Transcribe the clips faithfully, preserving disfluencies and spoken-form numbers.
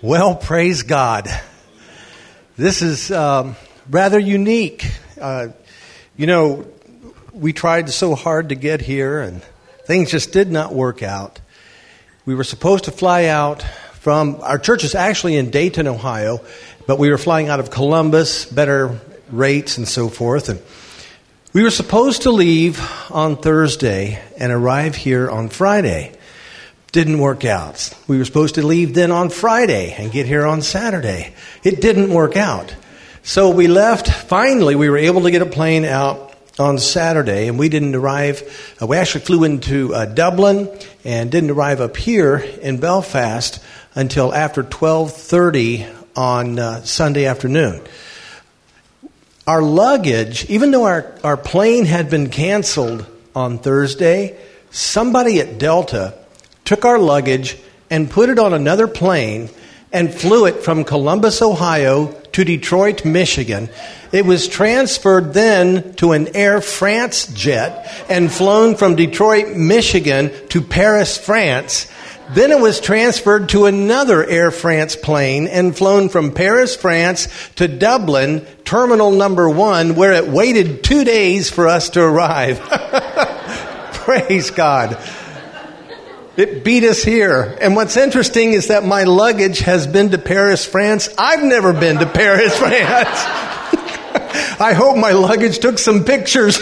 Well, praise God. This is um, rather unique. Uh, you know, we tried so hard to get here, and things just did not work out. We were supposed to fly out from, our church is actually in Dayton, Ohio, but we were flying out of Columbus, better rates and so forth. And we were supposed to leave on Thursday and arrive here on Friday. Didn't work out. We were supposed to leave then on Friday and get here on Saturday. It didn't work out. So we left. Finally, we were able to get a plane out on Saturday, and we didn't arrive. Uh, we actually flew into uh, Dublin and didn't arrive up here in Belfast until after twelve thirty on uh, Sunday afternoon. Our luggage, even though our, our plane had been canceled on Thursday, somebody at Delta took our luggage and put it on another plane and flew it from Columbus, Ohio to Detroit, Michigan. It was transferred then to an Air France jet and flown from Detroit, Michigan to Paris, France. Then it was transferred to another Air France plane and flown from Paris, France to Dublin, terminal number one, where it waited two days for us to arrive. Praise God. It beat us here. And what's interesting is that my luggage has been to Paris, France. I've never been to Paris, France. I hope my luggage took some pictures.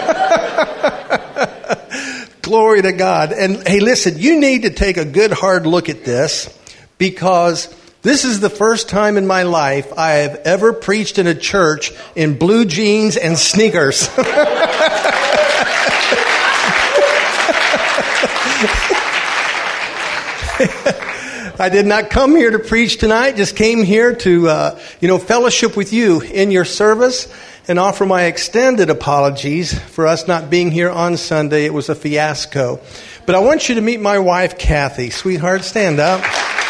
Glory to God. And hey, listen, you need to take a good hard look at this, because this is the first time in my life I have ever preached in a church in blue jeans and sneakers. I did not come here to preach tonight, just came here to, uh, you know, fellowship with you in your service and offer my extended apologies for us not being here on Sunday. It was a fiasco. But I want you to meet my wife, Kathy. Sweetheart, stand up.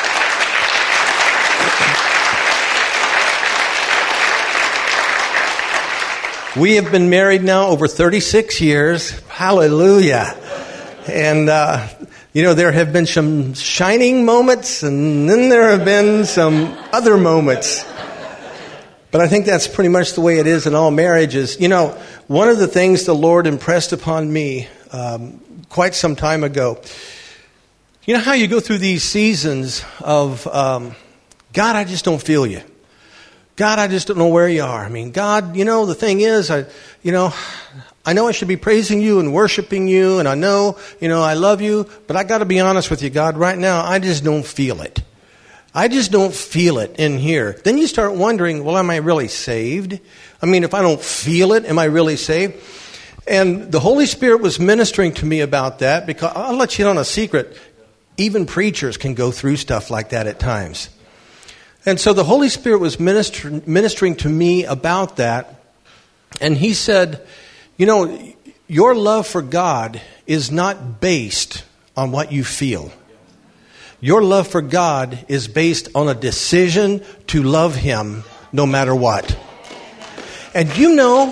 We have been married now over thirty-six years. Hallelujah. And, uh, you know, there have been some shining moments, and then there have been some other moments. But I think that's pretty much the way it is in all marriages. You know, one of the things the Lord impressed upon me um, quite some time ago, you know how you go through these seasons of, um, God, I just don't feel you. God, I just don't know where you are. I mean, God, you know, the thing is, I, you know, I know I should be praising you and worshiping you, and I know, you know, I love you, but I got to be honest with you, God, right now, I just don't feel it. I just don't feel it in here. Then you start wondering, well, am I really saved? I mean, if I don't feel it, am I really saved? And the Holy Spirit was ministering to me about that, because I'll let you in on a secret. Even preachers can go through stuff like that at times. And so the Holy Spirit was minister- ministering to me about that, and He said, you know, your love for God is not based on what you feel. Your love for God is based on a decision to love Him no matter what. And you know,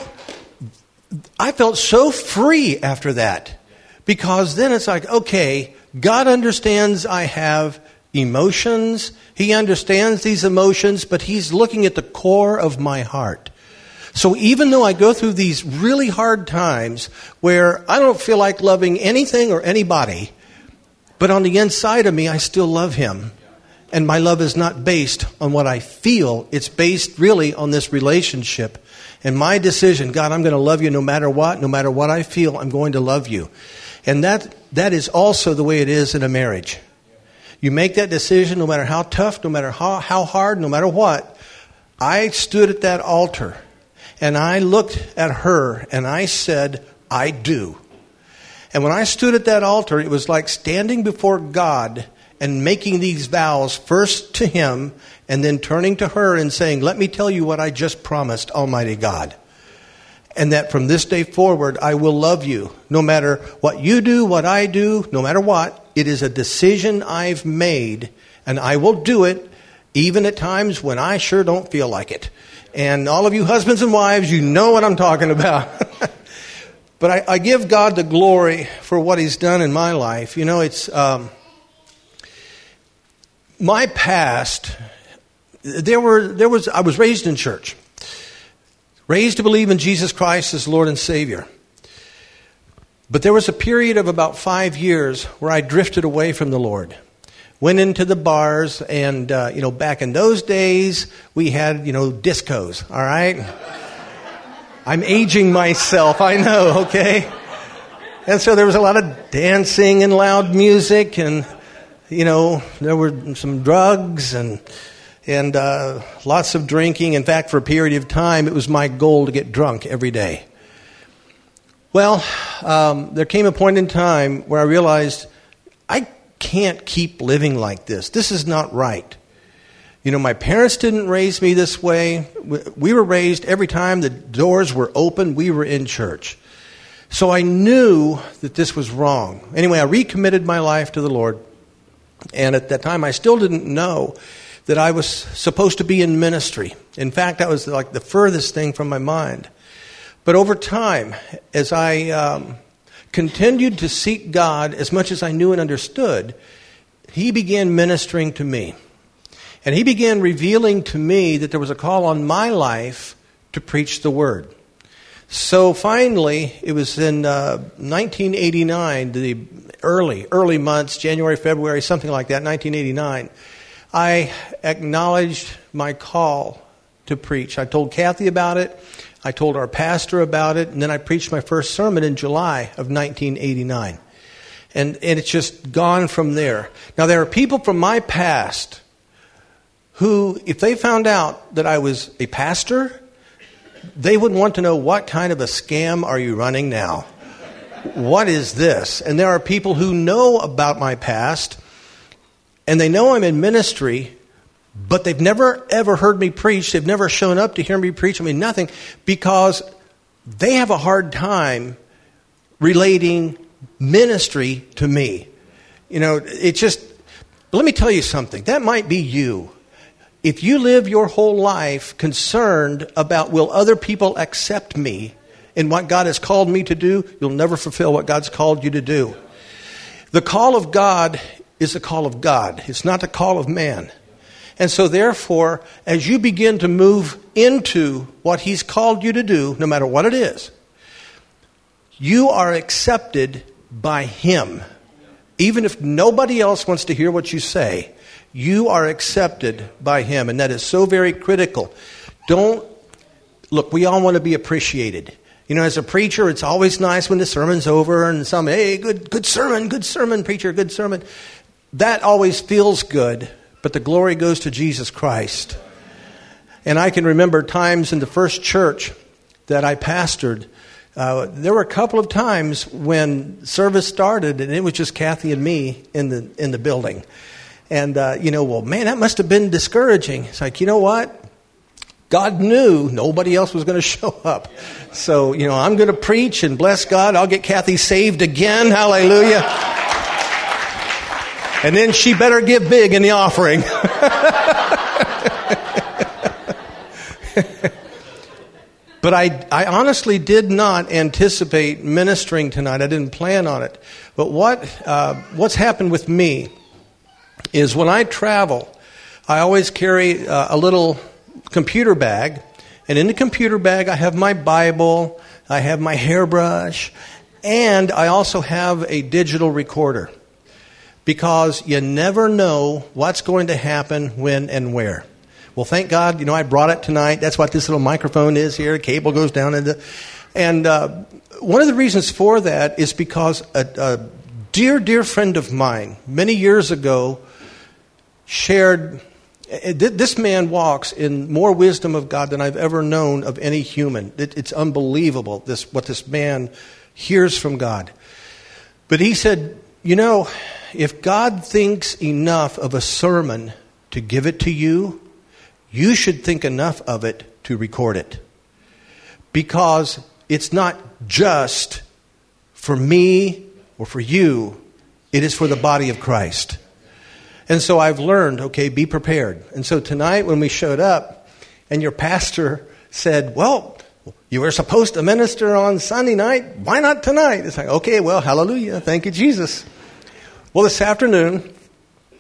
I felt so free after that, because then it's like, okay, God understands I have emotions. He understands these emotions, but He's looking at the core of my heart. So even though I go through these really hard times where I don't feel like loving anything or anybody, but on the inside of me, I still love Him. And my love is not based on what I feel. It's based really on this relationship. And my decision, God, I'm going to love you no matter what, no matter what I feel, I'm going to love you. And that that is also the way it is in a marriage. You make that decision no matter how tough, no matter how, how hard, no matter what. I stood at that altar and I looked at her and I said, I do. And when I stood at that altar, it was like standing before God and making these vows first to Him and then turning to her and saying, let me tell you what I just promised, Almighty God. And that from this day forward, I will love you. No matter what you do, what I do, no matter what, it is a decision I've made, and I will do it even at times when I sure don't feel like it. And all of you husbands and wives, you know what I'm talking about. But I, I give God the glory for what He's done in my life. You know, it's um, my past, there were there was I was raised in church, raised to believe in Jesus Christ as Lord and Savior. But there was a period of about five years where I drifted away from the Lord. Went into the bars, and, uh, you know, back in those days, we had, you know, discos, all right? I'm aging myself, I know, okay? And so there was a lot of dancing and loud music, and, you know, there were some drugs and and uh, lots of drinking. In fact, for a period of time, it was my goal to get drunk every day. Well, um, there came a point in time where I realized I can't keep living like this. This is not right. You know, my parents didn't raise me this way. We were raised every time the doors were open, we were in church. So I knew that this was wrong. Anyway, I recommitted my life to the Lord. And at that time, I still didn't know that I was supposed to be in ministry. In fact, that was like the furthest thing from my mind. But over time, as I um, continued to seek God as much as I knew and understood, He began ministering to me. And He began revealing to me that there was a call on my life to preach the Word. So finally, it was in uh, nineteen eighty-nine, the early, early months, January, February, something like that, nineteen eighty-nine, I acknowledged my call to preach. I told Kathy about it. I told our pastor about it, and then I preached my first sermon in July of nineteen eighty-nine. And, and it's just gone from there. Now, there are people from my past who, if they found out that I was a pastor, they would want to know, what kind of a scam are you running now? What is this? And there are people who know about my past, and they know I'm in ministry, but they've never, ever heard me preach. They've never shown up to hear me preach. I mean, nothing, because they have a hard time relating ministry to me. You know, it just, let me tell you something. That might be you. If you live your whole life concerned about, will other people accept me in what God has called me to do, you'll never fulfill what God's called you to do. The call of God is the call of God. It's not the call of man. And so therefore, as you begin to move into what He's called you to do, no matter what it is, you are accepted by Him. Even if nobody else wants to hear what you say, you are accepted by Him. And that is so very critical. Don't, look, we all want to be appreciated. You know, as a preacher, it's always nice when the sermon's over and some, hey, good, good sermon, good sermon, preacher, good sermon. That always feels good. But the glory goes to Jesus Christ. And I can remember times in the first church that I pastored, uh, there were a couple of times when service started and it was just Kathy and me in the in the building. And, uh, you know, well, man, that must have been discouraging. It's like, you know what? God knew nobody else was going to show up. So, you know, I'm going to preach and bless God. I'll get Kathy saved again. Hallelujah. And then she better give big in the offering. But I, I honestly did not anticipate ministering tonight. I didn't plan on it. But what uh, what's happened with me is when I travel, I always carry uh, a little computer bag. And in the computer bag, I have my Bible, I have my hairbrush, and I also have a digital recorder. Because you never know what's going to happen, when, and where. Well, thank God, you know, I brought it tonight. That's what this little microphone is here. Cable goes down into... And uh, one of the reasons for that is because a, a dear, dear friend of mine, many years ago, shared... This man walks in more wisdom of God than I've ever known of any human. It, it's unbelievable, this what this man hears from God. But he said, you know... if God thinks enough of a sermon to give it to you, you should think enough of it to record it. Because it's not just for me or for you, it is for the body of Christ. And so I've learned, okay, be prepared. And so tonight when we showed up and your pastor said, well, you were supposed to minister on Sunday night, why not tonight? It's like, okay, well, hallelujah, thank you, Jesus. Well, this afternoon,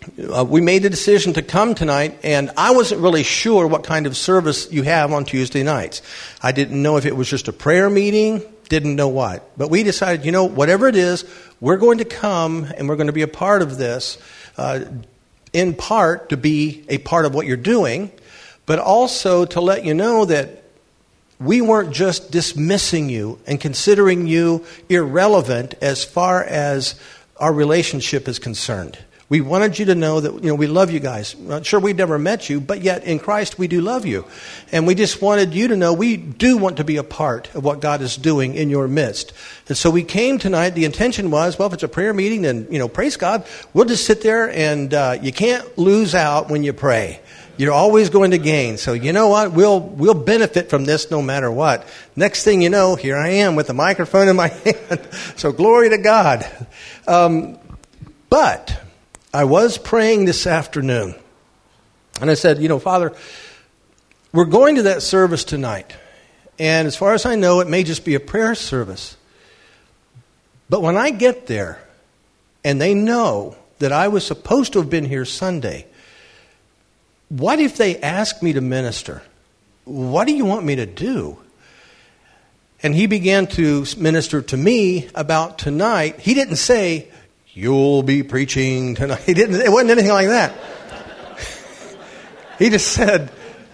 uh, we made the decision to come tonight, and I wasn't really sure what kind of service you have on Tuesday nights. I didn't know if it was just a prayer meeting, didn't know what. But we decided, you know, whatever it is, we're going to come and we're going to be a part of this, uh, in part to be a part of what you're doing, but also to let you know that we weren't just dismissing you and considering you irrelevant as far as our relationship is concerned. We wanted you to know that, you know, we love you guys. Not sure we've never met you, but yet in Christ we do love you. And we just wanted you to know we do want to be a part of what God is doing in your midst. And so we came tonight. The intention was, well, if it's a prayer meeting, then, you know, praise God. We'll just sit there, and uh, you can't lose out when you pray. You're always going to gain. So you know what? We'll we'll benefit from this no matter what. Next thing you know, here I am with the microphone in my hand. So glory to God. Um, but I was praying this afternoon, and I said, you know, Father, we're going to that service tonight, and as far as I know, it may just be a prayer service. But when I get there, and they know that I was supposed to have been here Sunday, what if they ask me to minister? What do you want me to do? And he began to minister to me about tonight. He didn't say, you'll be preaching tonight. He didn't. It wasn't anything like that. He just said,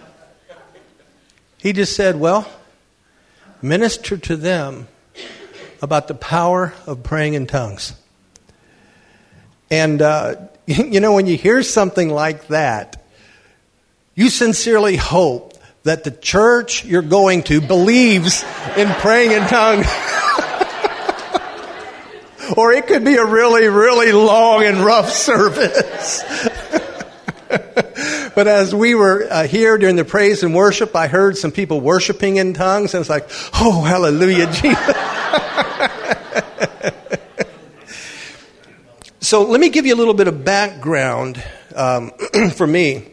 he just said, well, minister to them about the power of praying in tongues. And, uh, you know, when you hear something like that, you sincerely hope that the church you're going to believes in praying in tongues. Or it could be a really, really long and rough service. But as we were uh, here during the praise and worship, I heard some people worshiping in tongues, and it's like, oh, hallelujah, Jesus. So let me give you a little bit of background um, for me.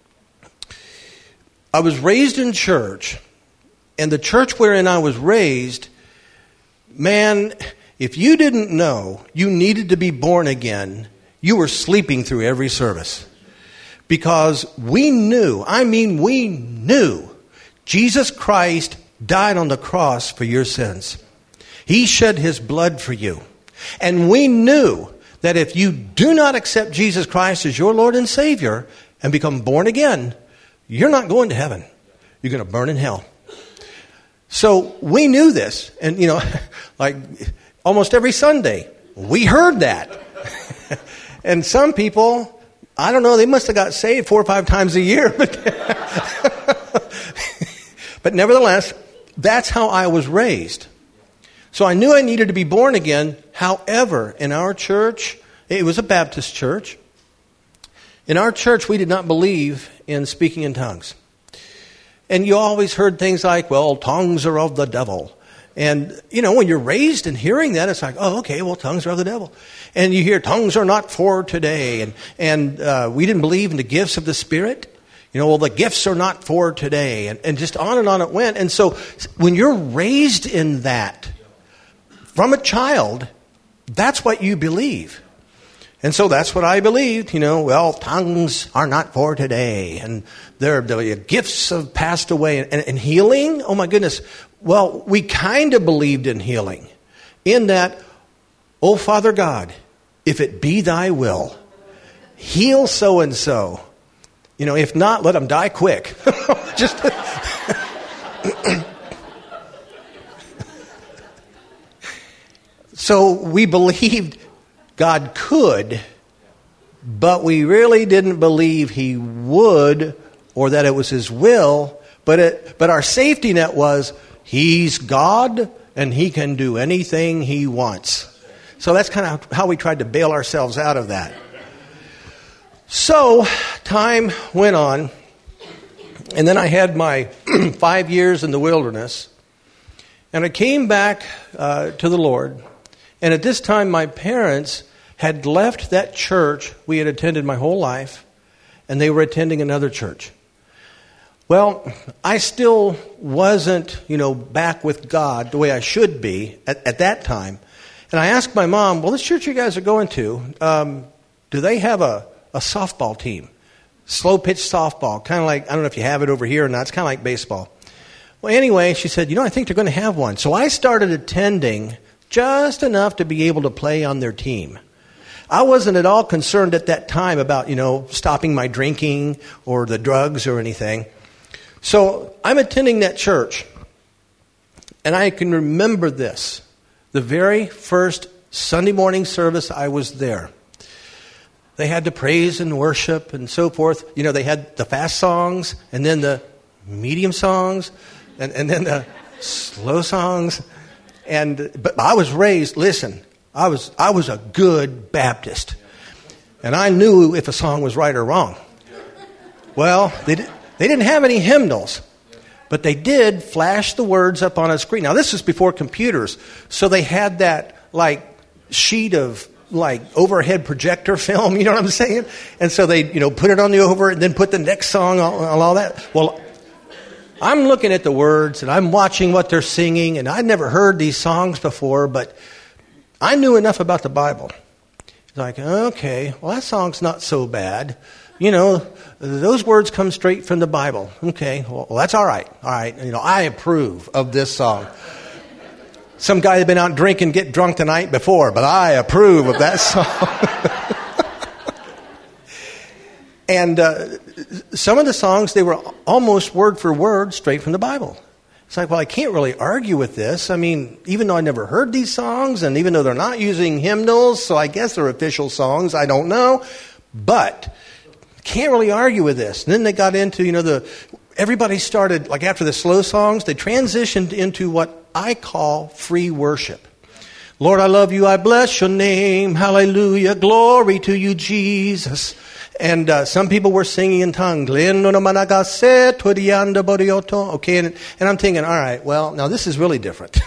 I was raised in church, and the church wherein I was raised, man, if you didn't know you needed to be born again, you were sleeping through every service. Because we knew, I mean we knew, Jesus Christ died on the cross for your sins. He shed his blood for you. And we knew that if you do not accept Jesus Christ as your Lord and Savior and become born again, you're not going to heaven. You're going to burn in hell. So we knew this. And, you know, like almost every Sunday, we heard that. And some people, I don't know, they must have got saved four or five times a year. But, but nevertheless, that's how I was raised. So I knew I needed to be born again. However, in our church, it was a Baptist church. In our church, we did not believe in speaking in tongues. And you always heard things like, well, tongues are of the devil. And, you know, when you're raised and hearing that, it's like, oh, okay, well, tongues are of the devil. And you hear tongues are not for today. And, and uh, we didn't believe in the gifts of the Spirit. You know, well, the gifts are not for today. And, and just on and on it went. And so when you're raised in that, from a child, that's what you believe. And so that's what I believed, you know, well, tongues are not for today. And their the gifts have passed away. And, and healing, oh my goodness. Well, we kind of believed in healing. In that, oh Father God, if it be thy will, heal so-and-so. You know, if not, let them die quick. Just... So we believed God could, but we really didn't believe he would or that it was his will. But it, but our safety net was he's God and he can do anything he wants. So that's kind of how we tried to bail ourselves out of that. So time went on, and then I had my five years in the wilderness, and I came back uh, to the Lord. And at this time, my parents had left that church we had attended my whole life, and they were attending another church. Well, I still wasn't, you know, back with God the way I should be at, at that time. And I asked my mom, well, this church you guys are going to, um, do they have a, a softball team. Slow pitch softball, kind of like, I don't know if you have it over here or not, it's kind of like baseball. Well, anyway, she said, you know, I think they're going to have one. So I started attending just enough to be able to play on their team. I wasn't at all concerned at that time about, you know, stopping my drinking or the drugs or anything. So I'm attending that church, and I can remember this. The very first Sunday morning service I was there. They had the praise and worship and so forth. You know, they had the fast songs and then the medium songs and, and then the slow songs. And but I was raised, listen, I was I was a good Baptist. And I knew if a song was right or wrong. Well, they did, they didn't have any hymnals, but they did flash the words up on a screen. Now, this was before computers, so they had that, like, sheet of like overhead projector film, you know what I'm saying? And so they, you know, put it on the over and then put the next song on, on all that. Well, I'm looking at the words and I'm watching what they're singing, and I'd never heard these songs before, but I knew enough about the Bible. It's like, okay, well, that song's not so bad. You know, those words come straight from the Bible. Okay, well, that's all right. All right, you know, I approve of this song. Some guy had been out drinking, get drunk the night before, but I approve of that song. And uh, some of the songs, they were almost word for word straight from the Bible. It's like, well, I can't really argue with this. I mean, even though I never heard these songs, and even though they're not using hymnals, so I guess they're official songs, I don't know. But can't really argue with this. And then they got into, you know, the everybody started, like after the slow songs, they transitioned into what I call free worship. Lord, I love you. I bless your name. Hallelujah. Glory to you, Jesus. And uh, some people were singing in tongues. Okay, and, and I'm thinking, all right, well, now this is really different.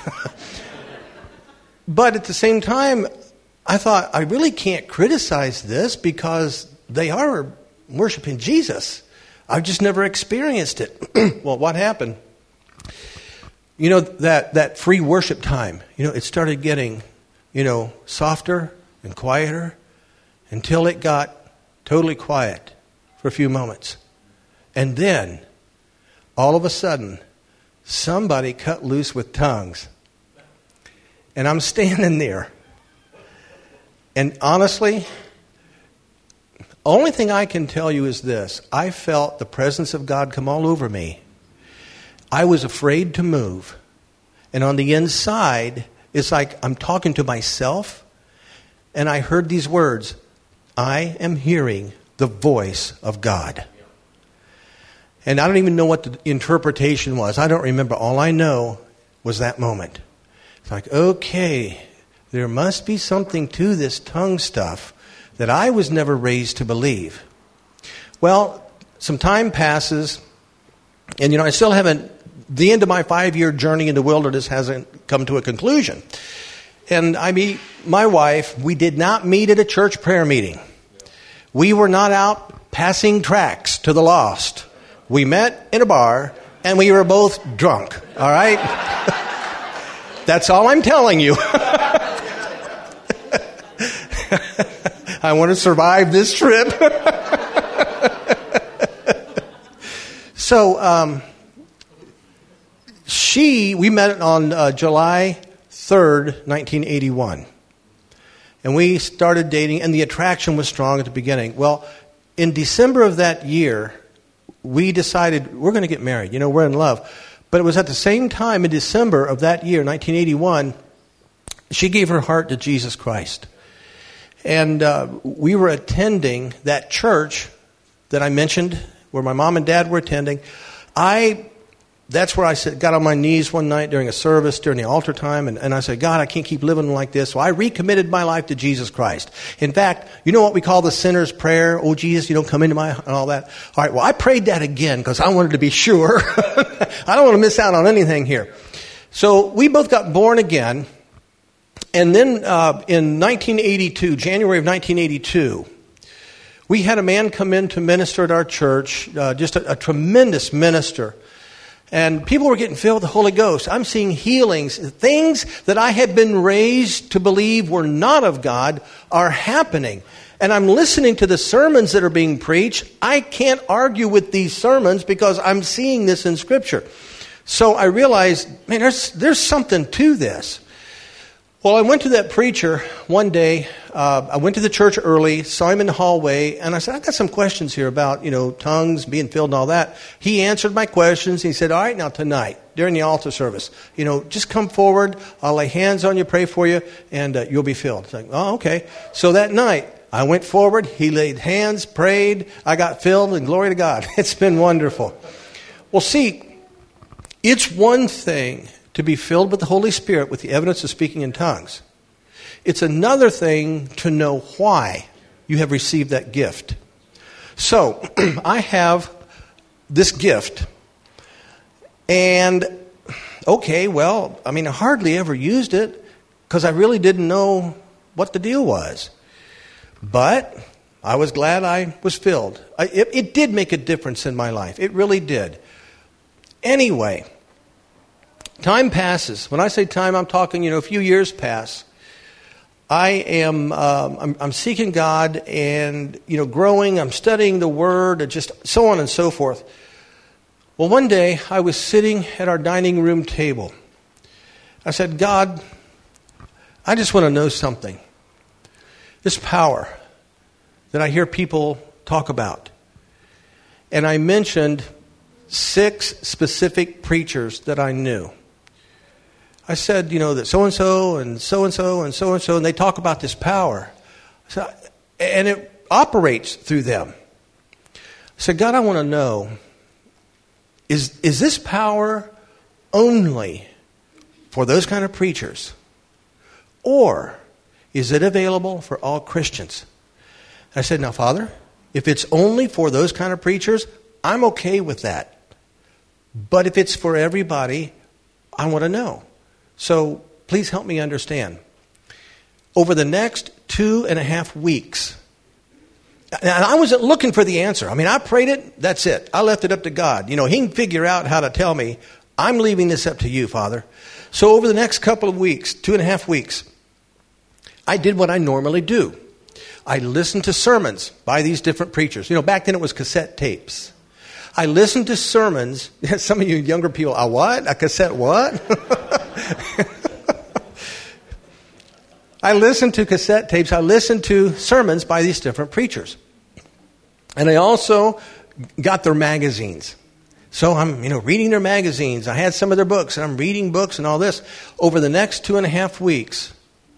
But at the same time, I thought, I really can't criticize this because they are worshiping Jesus. I've just never experienced it. Well, what happened? You know, that, that free worship time, you know, it started getting, you know, softer and quieter until it got totally quiet for a few moments. And then, all of a sudden, somebody cut loose with tongues. And I'm standing there. And honestly, only thing I can tell you is this. I felt the presence of God come all over me. I was afraid to move. And on the inside, it's like I'm talking to myself. And I heard these words, I am hearing the voice of God. And I don't even know what the interpretation was. I don't remember. All I know was that moment. It's like, okay, there must be something to this tongue stuff that I was never raised to believe. Well, some time passes, and, you know, I still haven't, the end of my five-year journey in the wilderness hasn't come to a conclusion. And I meet my wife. We did not meet at a church prayer meeting. We were not out passing tracts to the lost. We met in a bar, and we were both drunk, all right? That's all I'm telling you. I want to survive this trip. So, um, she, we met on uh, July third, nineteen eighty-one. And we started dating, and the attraction was strong at the beginning. Well, in December of that year, we decided we're going to get married. You know, we're in love. But it was at the same time in December of that year, nineteen eighty-one, she gave her heart to Jesus Christ. And uh, we were attending that church that I mentioned, where my mom and dad were attending. I, that's where I said, got on my knees one night during a service, during the altar time, and, and I said, God, I can't keep living like this. So I recommitted my life to Jesus Christ. In fact, you know what we call the sinner's prayer? Oh, Jesus, you don't come into my, and all that. All right, well, I prayed that again because I wanted to be sure. I don't want to miss out on anything here. So we both got born again. And then uh, in nineteen eighty-two, January of nineteen eighty-two, we had a man come in to minister at our church, uh, just a, a tremendous minister. And people were getting filled with the Holy Ghost. I'm seeing healings. Things that I had been raised to believe were not of God are happening. and I'm listening to the sermons that are being preached, I can't argue with these sermons because I'm seeing this in Scripture. So I realized, man, there's, there's something to this. Well, I went to that preacher one day. Uh, I went to the church early, saw him in the hallway, and I said, I got some questions here about, you know, tongues, being filled and all that. He answered my questions. He said, all right, now tonight, during the altar service, you know, just come forward. I'll lay hands on you, pray for you, and uh, you'll be filled. It's like, oh, okay. So that night, I went forward. He laid hands, prayed. I got filled, and glory to God. It's been wonderful. Well, see, it's one thing to be filled with the Holy Spirit with the evidence of speaking in tongues. It's another thing to know why you have received that gift. So, I have this gift, and okay, well, I mean, I hardly ever used it because I really didn't know what the deal was. But I was glad I was filled. I, it, it did make a difference in my life. It really did. Anyway, time passes. When I say time, I'm talking, you know, a few years pass. I am, um, I'm, I'm seeking God and, you know, growing. I'm studying the Word, and just so on and so forth. Well, one day I was sitting at our dining room table. I said, God, I just want to know something. This power that I hear people talk about. And I mentioned six specific preachers that I knew. I said, you know, that so-and-so and so-and-so and so-and-so, and they talk about this power. So, and it operates through them. I said, God, I want to know, is, is this power only for those kind of preachers? Or is it available for all Christians? I said, now, Father, if it's only for those kind of preachers, I'm okay with that. But if it's for everybody, I want to know. So please help me understand. Over the next two and a half weeks, and I wasn't looking for the answer. I mean, I prayed it, that's it. I left it up to God. You know, He can figure out how to tell me. I'm leaving this up to you, Father. So over the next couple of weeks, two and a half weeks, I did what I normally do. I listened to sermons by these different preachers. You know, back then it was cassette tapes. I listened to sermons. Some of you younger people, a what? A cassette what? I listened to cassette tapes. I listened to sermons by these different preachers. And I also got their magazines. So I'm, you know, reading their magazines. I had some of their books, and I'm reading books and all this. Over the next two and a half weeks,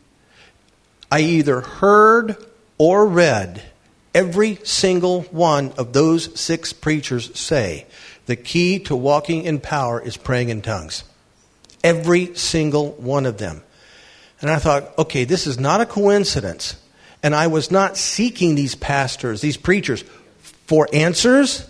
I either heard or read every single one of those six preachers say the key to walking in power is praying in tongues. Every single one of them. And I thought, okay, this is not a coincidence. And I was not seeking these pastors, these preachers, for answers.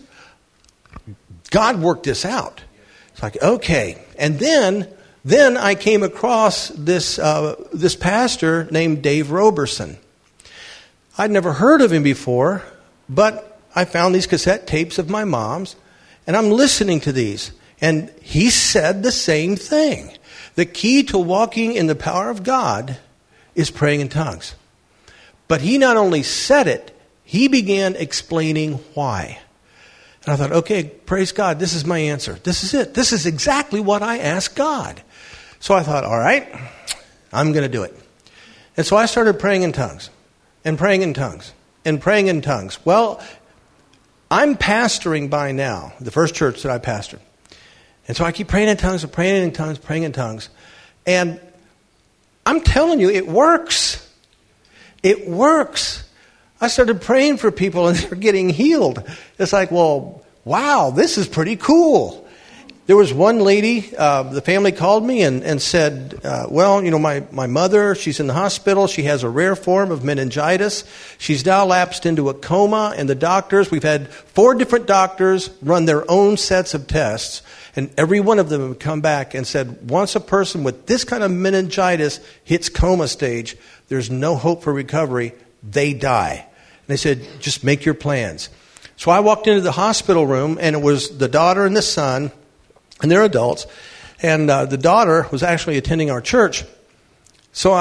God worked this out. It's like, okay. And then, then I came across this uh, this pastor named Dave Roberson. I'd never heard of him before, but I found these cassette tapes of my mom's, and I'm listening to these. And he said the same thing. The key to walking in the power of God is praying in tongues. But he not only said it, he began explaining why. And I thought, okay, praise God, this is my answer. This is it. This is exactly what I asked God. So I thought, all right, I'm going to do it. And so I started praying in tongues, and praying in tongues, and praying in tongues. Well, I'm pastoring by now, the first church that I pastored. And so I keep praying in tongues and praying in tongues, praying in tongues. And I'm telling you, it works. It works. I started praying for people and they're getting healed. It's like, well, wow, this is pretty cool. There was one lady, uh, the family called me and, and said, uh, well, you know, my, my mother, she's in the hospital. She has a rare form of meningitis. She's now lapsed into a coma. And the doctors, we've had four different doctors run their own sets of tests. And every one of them have come back and said, once a person with this kind of meningitis hits coma stage, there's no hope for recovery. They die. And they said, just make your plans. So I walked into the hospital room, and it was the daughter and the son, and they're adults. And uh, the daughter was actually attending our church. So I,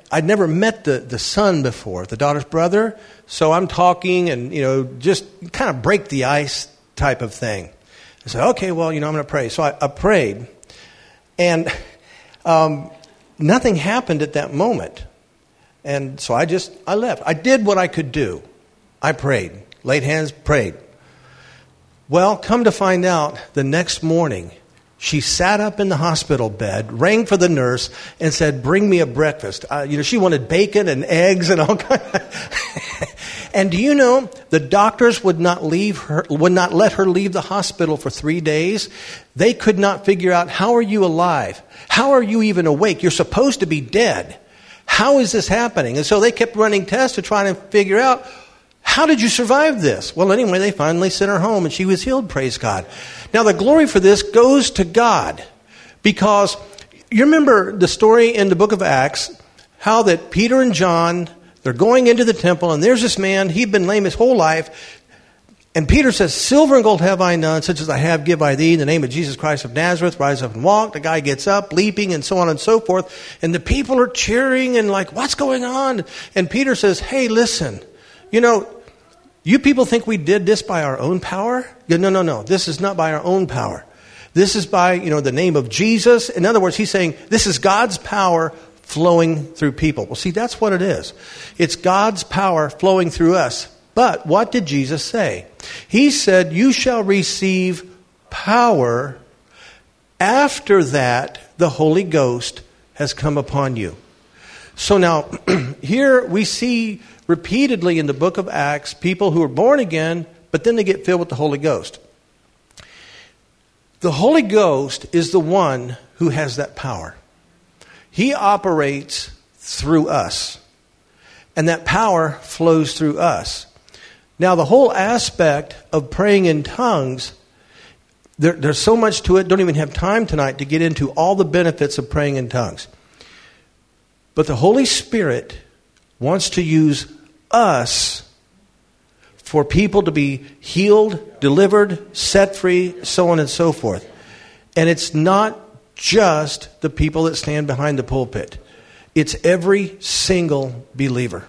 I'd never met the, the son before, the daughter's brother. So I'm talking and, you know, just kind of break the ice type of thing. I said, okay, well, you know, I'm going to pray. So I, I prayed. And um, nothing happened at that moment. And so I just, I left. I did what I could do. I prayed, laid hands, prayed. Well, come to find out, the next morning, she sat up in the hospital bed, rang for the nurse, and said, bring me a breakfast. Uh, you know, she wanted bacon and eggs and all kinds of... And do you know, the doctors would not leave her, would not let her leave the hospital for three days. They could not figure out, how are you alive? How are you even awake? You're supposed to be dead. How is this happening? And so they kept running tests to try to figure out, how did you survive this? Well, anyway, they finally sent her home and she was healed, praise God. Now, the glory for this goes to God, because you remember the story in the book of Acts, how that Peter and John, they're going into the temple, and there's this man, he'd been lame his whole life, and Peter says, silver and gold have I none, such as I have give I thee, in the name of Jesus Christ of Nazareth, rise up and walk. The guy gets up, leaping, and so on and so forth, and the people are cheering and like, what's going on? And Peter says, hey, listen, you know, you people think we did this by our own power? No, no, no. This is not by our own power. This is by, you know, the name of Jesus. In other words, he's saying this is God's power flowing through people. Well, see, that's what it is. It's God's power flowing through us. But what did Jesus say? He said, you shall receive power after that the Holy Ghost has come upon you. So now, here we see repeatedly in the book of Acts, people who are born again, but then they get filled with the Holy Ghost. The Holy Ghost is the one who has that power. He operates through us, and that power flows through us. Now, the whole aspect of praying in tongues, there, there's so much to it. Don't even have time tonight to get into all the benefits of praying in tongues. But the Holy Spirit wants to use us for people to be healed, delivered, set free, so on and so forth. And it's not just the people that stand behind the pulpit. It's every single believer.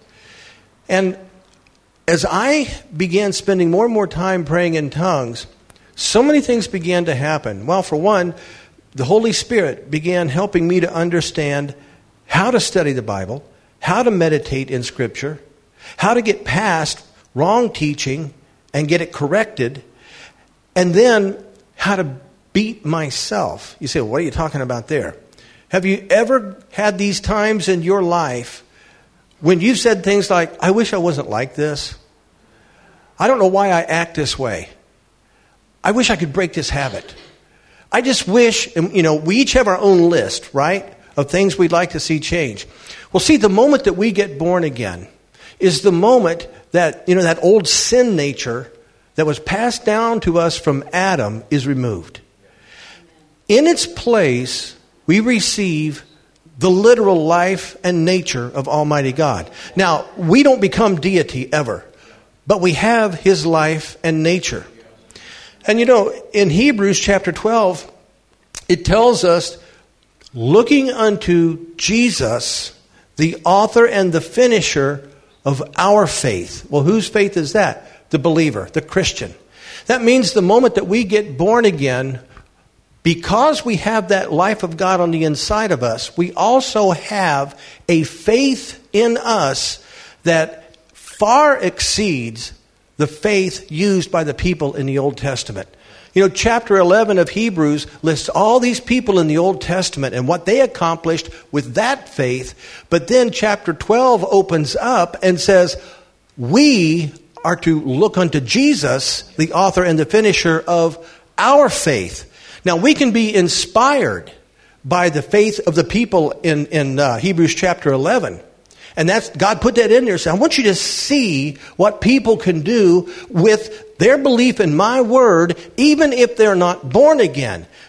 And as I began spending more and more time praying in tongues, so many things began to happen. Well, for one, the Holy Spirit began helping me to understand how to study the Bible, how to meditate in Scripture, how to get past wrong teaching and get it corrected, and then how to beat myself. You say, well, what are you talking about there? Have you ever had these times in your life when you've said things like, I wish I wasn't like this. I don't know why I act this way. I wish I could break this habit. I just wish, you know, we each have our own list, right, of things we'd like to see change. Well, see, the moment that we get born again is the moment that, you know, that old sin nature that was passed down to us from Adam is removed. In its place, we receive the literal life and nature of Almighty God. Now, we don't become deity ever, but we have His life and nature. And you know, in Hebrews chapter twelve, it tells us, looking unto Jesus, the author and the finisher of our faith. Well, whose faith is that? The believer, the Christian. That means the moment that we get born again, because we have that life of God on the inside of us, we also have a faith in us that far exceeds the faith used by the people in the Old Testament. You know, chapter eleven of Hebrews lists all these people in the Old Testament and what they accomplished with that faith. But then chapter twelve opens up and says, we are to look unto Jesus, the author and the finisher of our faith. Now, we can be inspired by the faith of the people in, in uh, Hebrews chapter eleven. And that's, God put that in there. So I want you to see what people can do with their belief in my word, even if they're not born again.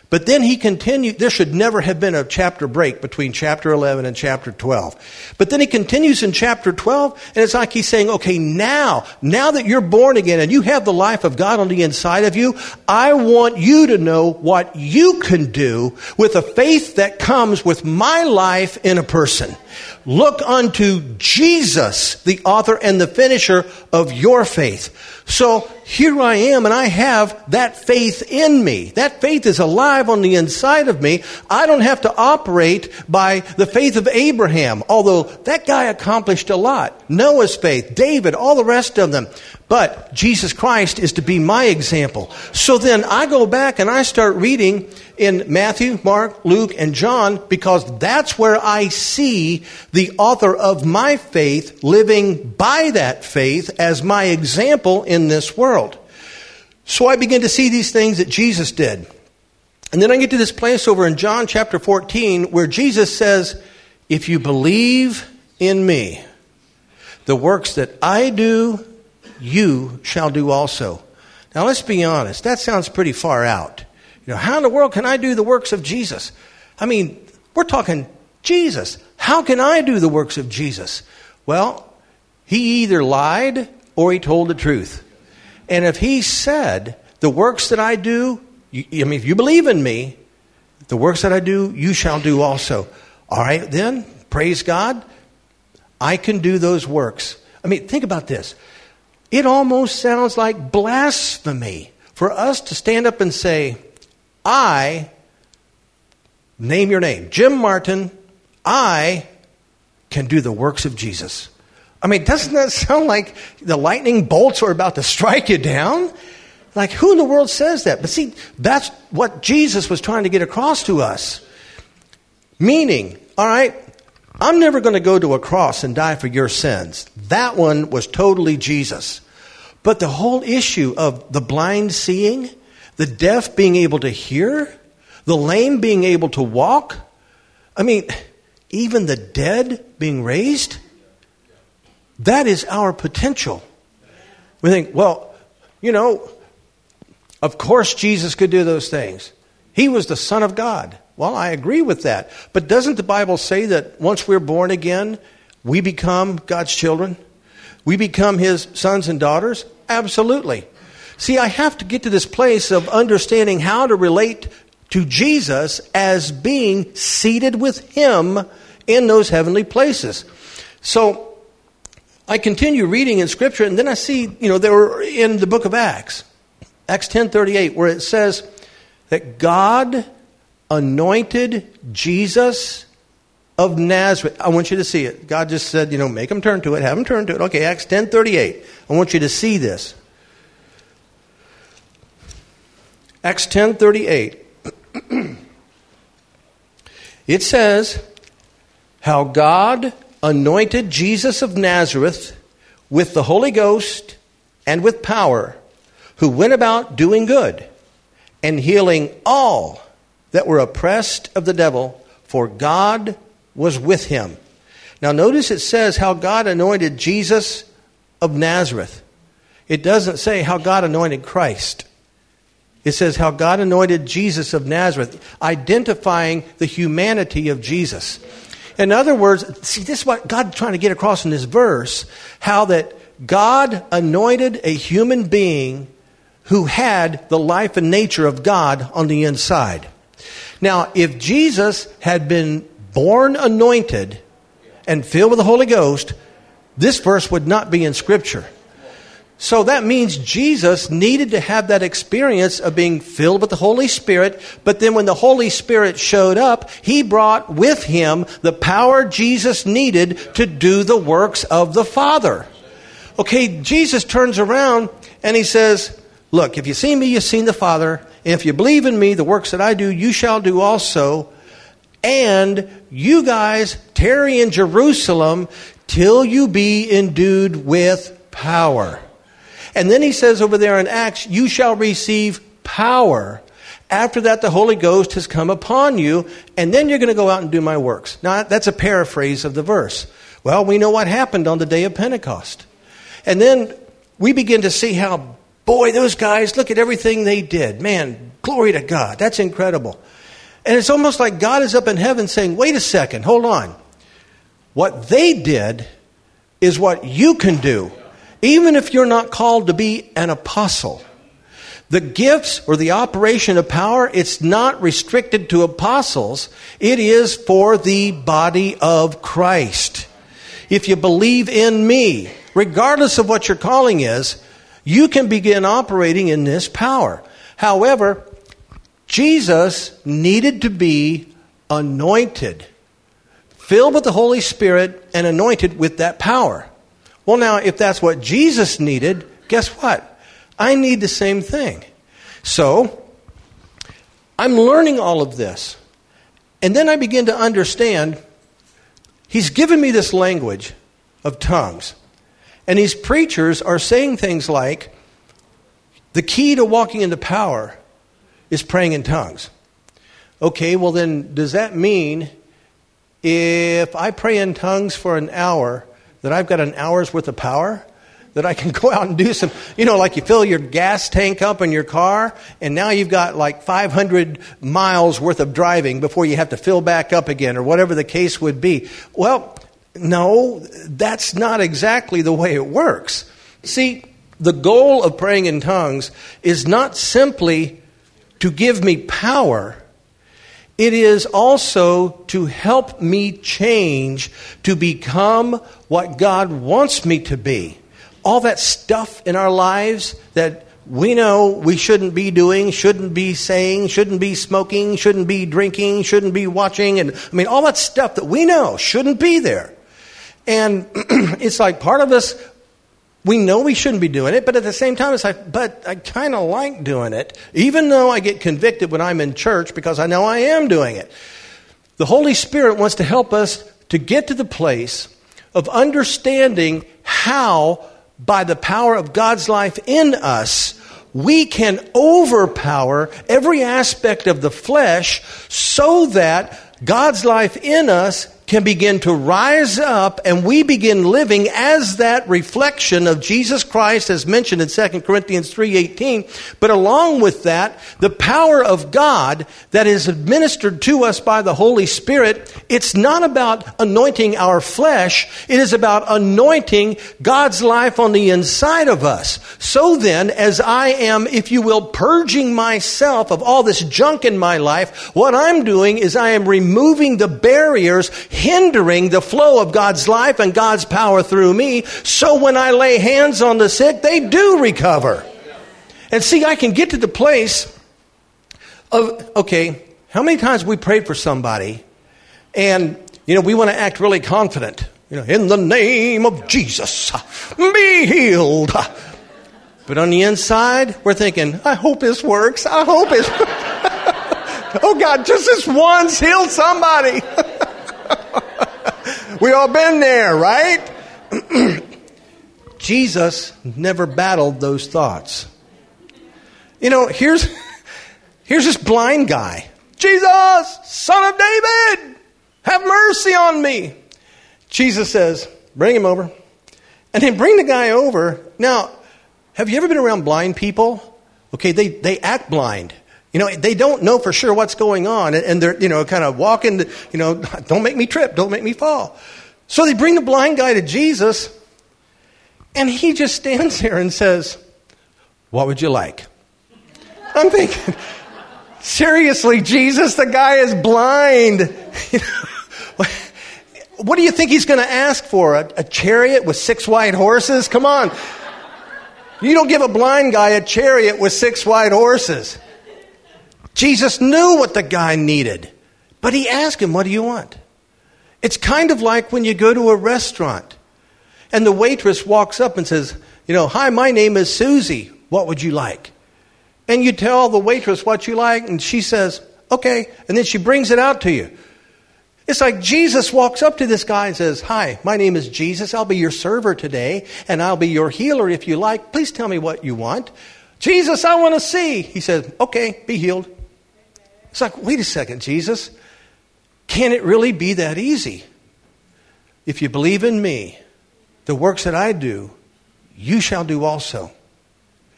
But then he continued, there should never have been a chapter break between chapter eleven and chapter twelve. But then he continues in chapter twelve, and it's like he's saying, okay, now, now that you're born again and you have the life of God on the inside of you, I want you to know what you can do with a faith that comes with my life in a person. Look unto Jesus, the author and the finisher of your faith. So here I am, and I have that faith in me. That faith is alive on the inside of me. I don't have to operate by the faith of Abraham, although that guy accomplished a lot. Noah's faith, David, all the rest of them. But Jesus Christ is to be my example. So then I go back and I start reading in Matthew, Mark, Luke, and John, because that's where I see the author of my faith living by that faith as my example in this world. So I begin to see these things that Jesus did. And then I get to this place over in John chapter fourteen where Jesus says, if you believe in me, the works that I do, you shall do also. Now let's be honest, that sounds pretty far out. You know, how in the world can I do the works of Jesus? I mean, we're talking Jesus. How can I do the works of Jesus? Well, he either lied or he told the truth. And if he said, the works that I do, you, I mean, if you believe in me, the works that I do, you shall do also. All right, then, praise God, I can do those works. I mean, think about this. It almost sounds like blasphemy for us to stand up and say, I, name your name, Jim Martin, I can do the works of Jesus. I mean, doesn't that sound like the lightning bolts are about to strike you down? Like, who in the world says that? But see, that's what Jesus was trying to get across to us. Meaning, all right, I'm never going to go to a cross and die for your sins. That one was totally Jesus. But the whole issue of the blind seeing, the deaf being able to hear, the lame being able to walk, I mean, even the dead being raised, that is our potential. We think, well, you know, of course Jesus could do those things. He was the Son of God. Well, I agree with that. But doesn't the Bible say that once we're born again, we become God's children? We become His sons and daughters? Absolutely. See, I have to get to this place of understanding how to relate to Jesus as being seated with Him in those heavenly places. So I continue reading in Scripture, and then I see, you know, they were in the book of Acts, Acts ten thirty-eight, where it says that God anointed Jesus of Nazareth. I want you to see it. God just said, you know, make them turn to it, have them turn to it. Okay, Acts ten thirty-eight. I want you to see this. Acts ten thirty-eight. It says, how God anointed Jesus of Nazareth with the Holy Ghost and with power, who went about doing good and healing all that were oppressed of the devil, for God was with him. Now notice it says how God anointed Jesus of Nazareth. It doesn't say how God anointed Christ. It says how God anointed Jesus of Nazareth, identifying the humanity of Jesus. In other words, see, this is what God's trying to get across in this verse, how that God anointed a human being who had the life and nature of God on the inside. Now, if Jesus had been born anointed and filled with the Holy Ghost, this verse would not be in Scripture. So that means Jesus needed to have that experience of being filled with the Holy Spirit. But then when the Holy Spirit showed up, He brought with Him the power Jesus needed to do the works of the Father. Okay, Jesus turns around and He says, look, if you see me, you've seen the Father. And if you believe in me, the works that I do, you shall do also. And you guys tarry in Jerusalem till you be endued with power. And then He says over there in Acts, you shall receive power. After that, the Holy Ghost has come upon you, and then you're going to go out and do my works. Now, that's a paraphrase of the verse. Well, we know what happened on the day of Pentecost. And then we begin to see how Boy, those guys, look at everything they did. Man, glory to God. That's incredible. And it's almost like God is up in heaven saying, wait a second, hold on. What they did is what you can do, even if you're not called to be an apostle. The gifts or the operation of power, it's not restricted to apostles. It is for the body of Christ. If you believe in me, regardless of what your calling is, you can begin operating in this power. However, Jesus needed to be anointed, filled with the Holy Spirit, and anointed with that power. Well, now, if that's what Jesus needed, guess what? I need the same thing. So, I'm learning all of this. And then I begin to understand, he's given me this language of tongues. And these preachers are saying things like, the key to walking into power is praying in tongues. Okay, well then, does that mean if I pray in tongues for an hour, that I've got an hour's worth of power? That I can go out and do some, you know, like you fill your gas tank up in your car, and now you've got like five hundred miles worth of driving before you have to fill back up again, or whatever the case would be. Well, no, that's not exactly the way it works. See, the goal of praying in tongues is not simply to give me power. It is also to help me change to become what God wants me to be. All that stuff in our lives that we know we shouldn't be doing, shouldn't be saying, shouldn't be smoking, shouldn't be drinking, shouldn't be watching. And I mean, all that stuff that we know shouldn't be there. And it's like part of us, we know we shouldn't be doing it, but at the same time, it's like, but I kind of like doing it, even though I get convicted when I'm in church because I know I am doing it. The Holy Spirit wants to help us to get to the place of understanding how, by the power of God's life in us, we can overpower every aspect of the flesh so that God's life in us can begin to rise up and we begin living as that reflection of Jesus Christ as mentioned in Second Corinthians three eighteen. But along with that, the power of God that is administered to us by the Holy Spirit, it's not about anointing our flesh. It is about anointing God's life on the inside of us. So then, as I am, if you will, purging myself of all this junk in my life, what I'm doing is I am removing the barriers hindering the flow of God's life and God's power through me, so when I lay hands on the sick, they do recover. And see, I can get to the place of, okay, how many times we prayed for somebody and, you know, we want to act really confident. You know, in the name of Jesus, be healed. But on the inside, we're thinking, I hope this works. I hope it's... oh, God, just this once, heal somebody. We all been there, right? Jesus never battled those thoughts. You know, here's here's this blind guy. Jesus, Son of David, have mercy on me. Jesus says, bring him over. And then bring the guy over. Now, have you ever been around blind people? Okay, they, they act blind. You know, they don't know for sure what's going on. And they're, you know, kind of walking, you know, don't make me trip, don't make me fall. So they bring the blind guy to Jesus. And he just stands there and says, what would you like? I'm thinking, seriously, Jesus, the guy is blind. You know, what do you think he's going to ask for? A, a chariot with six white horses? Come on. You don't give a blind guy a chariot with six white horses. Jesus knew what the guy needed, but he asked him, what do you want? It's kind of like when you go to a restaurant and the waitress walks up and says, you know, hi, my name is Susie. What would you like? And you tell the waitress what you like, and she says, okay. And then she brings it out to you. It's like Jesus walks up to this guy and says, hi, my name is Jesus. I'll be your server today, and I'll be your healer if you like. Please tell me what you want. Jesus, I want to see. He says, okay, be healed. It's like, wait a second, Jesus. Can it really be that easy? If you believe in me, the works that I do, you shall do also.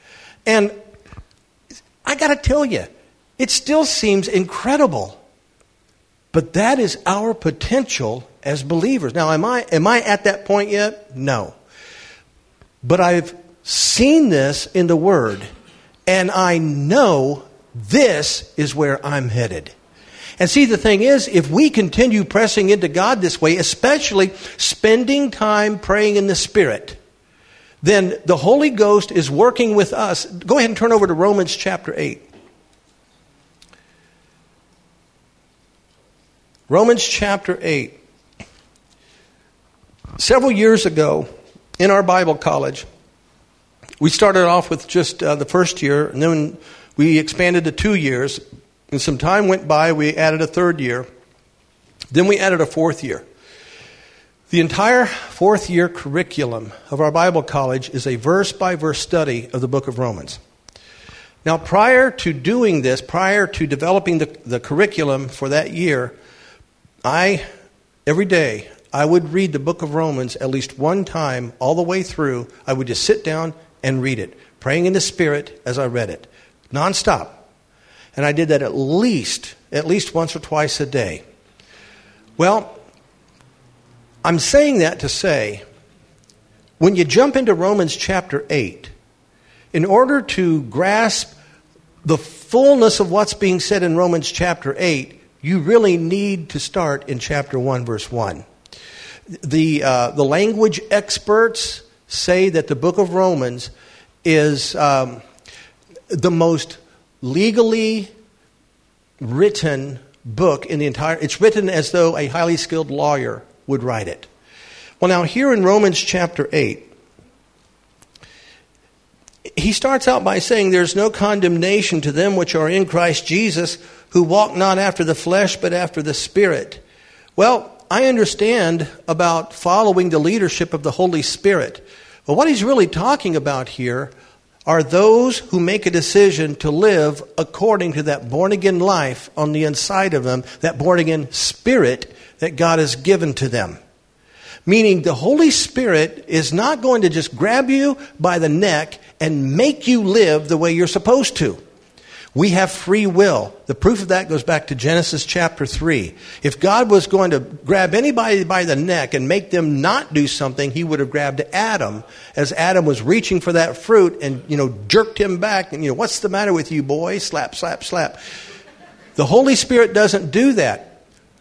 And I got to tell you, it still seems incredible. But that is our potential as believers. Now, am I am I at that point yet? No. But I've seen this in the Word, and I know this is where I'm headed. And see, the thing is, if we continue pressing into God this way, especially spending time praying in the Spirit, then the Holy Ghost is working with us. Go ahead and turn over to Romans chapter eight. Romans chapter eight. Several years ago, in our Bible college, we started off with just uh, the first year, and then we expanded to two years. And some time went by, we added a third year. Then we added a fourth year. The entire fourth year curriculum of our Bible college is a verse-by-verse study of the book of Romans. Now, prior to doing this, prior to developing the, the curriculum for that year, I, every day, I would read the book of Romans at least one time all the way through. I would just sit down and read it, praying in the Spirit as I read it, nonstop. And I did that at least, at least once or twice a day. Well, I'm saying that to say, when you jump into Romans chapter eight, in order to grasp the fullness of what's being said in Romans chapter eight, you really need to start in chapter one, verse one. The, uh, the language experts say that the book of Romans is um, the most legally written book in the entire... It's written as though a highly skilled lawyer would write it. Well, now here in Romans chapter eight, he starts out by saying, "There's no condemnation to them which are in Christ Jesus, who walk not after the flesh, but after the Spirit." Well, I understand about following the leadership of the Holy Spirit. But what he's really talking about here are those who make a decision to live according to that born-again life on the inside of them, that born-again spirit that God has given to them. Meaning the Holy Spirit is not going to just grab you by the neck and make you live the way you're supposed to. We have free will. The proof of that goes back to Genesis chapter three. If God was going to grab anybody by the neck and make them not do something, he would have grabbed Adam as Adam was reaching for that fruit and, you know, jerked him back. And, you know, "What's the matter with you, boy?" Slap, slap, slap. The Holy Spirit doesn't do that.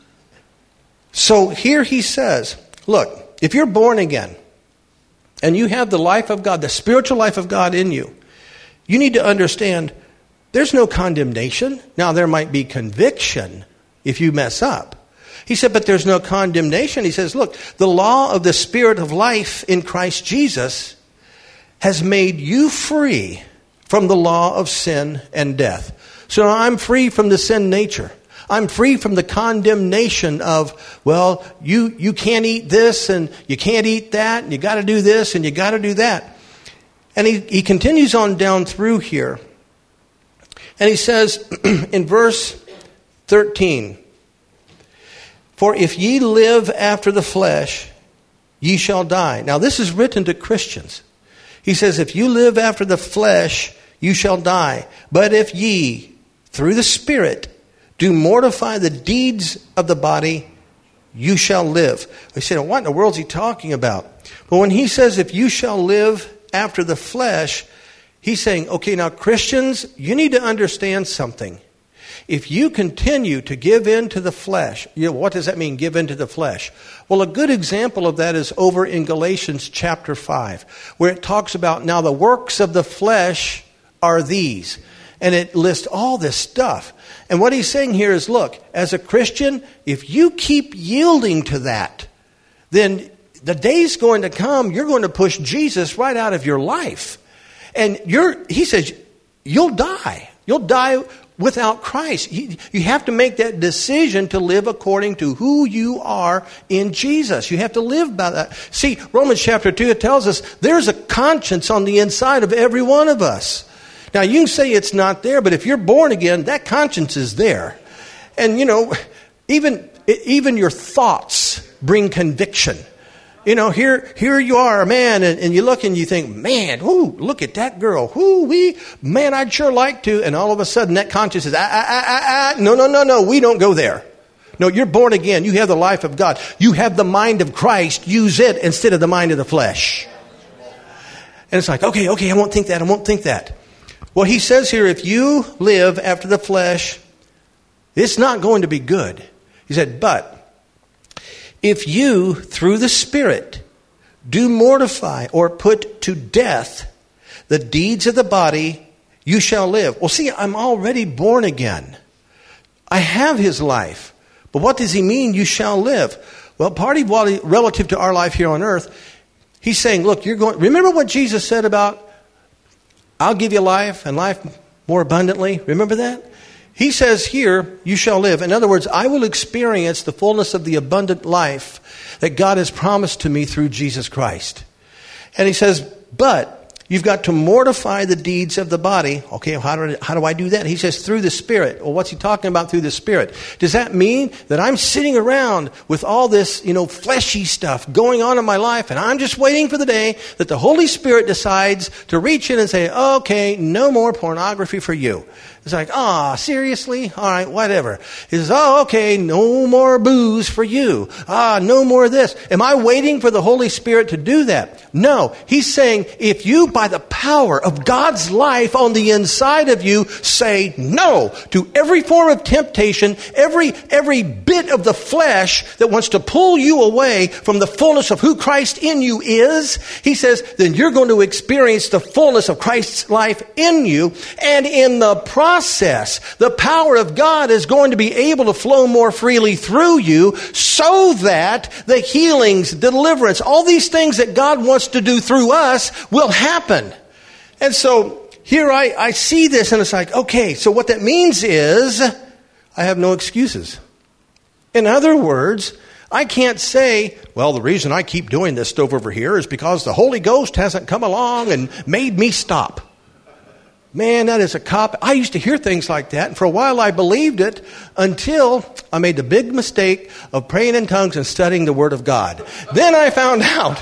So here he says, look, if you're born again and you have the life of God, the spiritual life of God in you, you need to understand there's no condemnation. Now, there might be conviction if you mess up. He said, but there's no condemnation. He says, look, the law of the Spirit of life in Christ Jesus has made you free from the law of sin and death. So I'm free from the sin nature. I'm free from the condemnation of, well, you, you can't eat this and you can't eat that and you got to do this and you got to do that. And he, he continues on down through here. And he says in verse thirteen, "For if ye live after the flesh, ye shall die." Now this is written to Christians. He says, if you live after the flesh, you shall die. But if ye, through the Spirit, do mortify the deeds of the body, you shall live. I said, what in the world is he talking about? But when he says, if you shall live after the flesh, he's saying, okay, now Christians, you need to understand something. If you continue to give in to the flesh, you know, what does that mean, give in to the flesh? Well, a good example of that is over in Galatians chapter five, where it talks about, now the works of the flesh are these. And it lists all this stuff. And what he's saying here is, look, as a Christian, if you keep yielding to that, then the day's going to come, you're going to push Jesus right out of your life. And you're, he says, you'll die. You'll die without Christ. You have to make that decision to live according to who you are in Jesus. You have to live by that. See, Romans chapter two, it tells us there's a conscience on the inside of every one of us. Now, you can say it's not there, but if you're born again, that conscience is there. And, you know, even, even your thoughts bring conviction. You know, here here you are, a man, and, and you look and you think, man, whoo, look at that girl. Whoo, we, man, I'd sure like to. And all of a sudden that conscience says, ah, ah, ah, ah, ah. No, no, no, no, we don't go there. No, you're born again. You have the life of God. You have the mind of Christ. Use it instead of the mind of the flesh. And it's like, okay, okay, I won't think that. I won't think that. Well, he says here, if you live after the flesh, it's not going to be good. He said, but if you, through the Spirit, do mortify or put to death the deeds of the body, you shall live. Well, see, I'm already born again. I have his life. But what does he mean, you shall live? Well, part of what, relative to our life here on earth, he's saying, look, you're going, remember what Jesus said about, I'll give you life and life more abundantly? Remember that? He says here, you shall live. In other words, I will experience the fullness of the abundant life that God has promised to me through Jesus Christ. And he says, but you've got to mortify the deeds of the body. Okay, how do, how do I do that? He says, through the Spirit. Well, what's he talking about through the Spirit? Does that mean that I'm sitting around with all this, you know, fleshy stuff going on in my life, and I'm just waiting for the day that the Holy Spirit decides to reach in and say, okay, no more pornography for you? It's like, ah, oh, seriously? All right, whatever. He says, oh, okay, no more booze for you. Ah, no more of this. Am I waiting for the Holy Spirit to do that? No. He's saying, if you, by the power of God's life on the inside of you, say no to every form of temptation, every, every bit of the flesh that wants to pull you away from the fullness of who Christ in you is, he says, then you're going to experience the fullness of Christ's life in you, and in the process, Process. The power of God is going to be able to flow more freely through you so that the healings, deliverance, all these things that God wants to do through us will happen. And so here I, I see this and it's like, okay, so what that means is I have no excuses. In other words, I can't say, well, the reason I keep doing this stuff over here is because the Holy Ghost hasn't come along and made me stop. Man, that is a cop. I used to hear things like that, and for a while I believed it until I made the big mistake of praying in tongues and studying the Word of God. Then I found out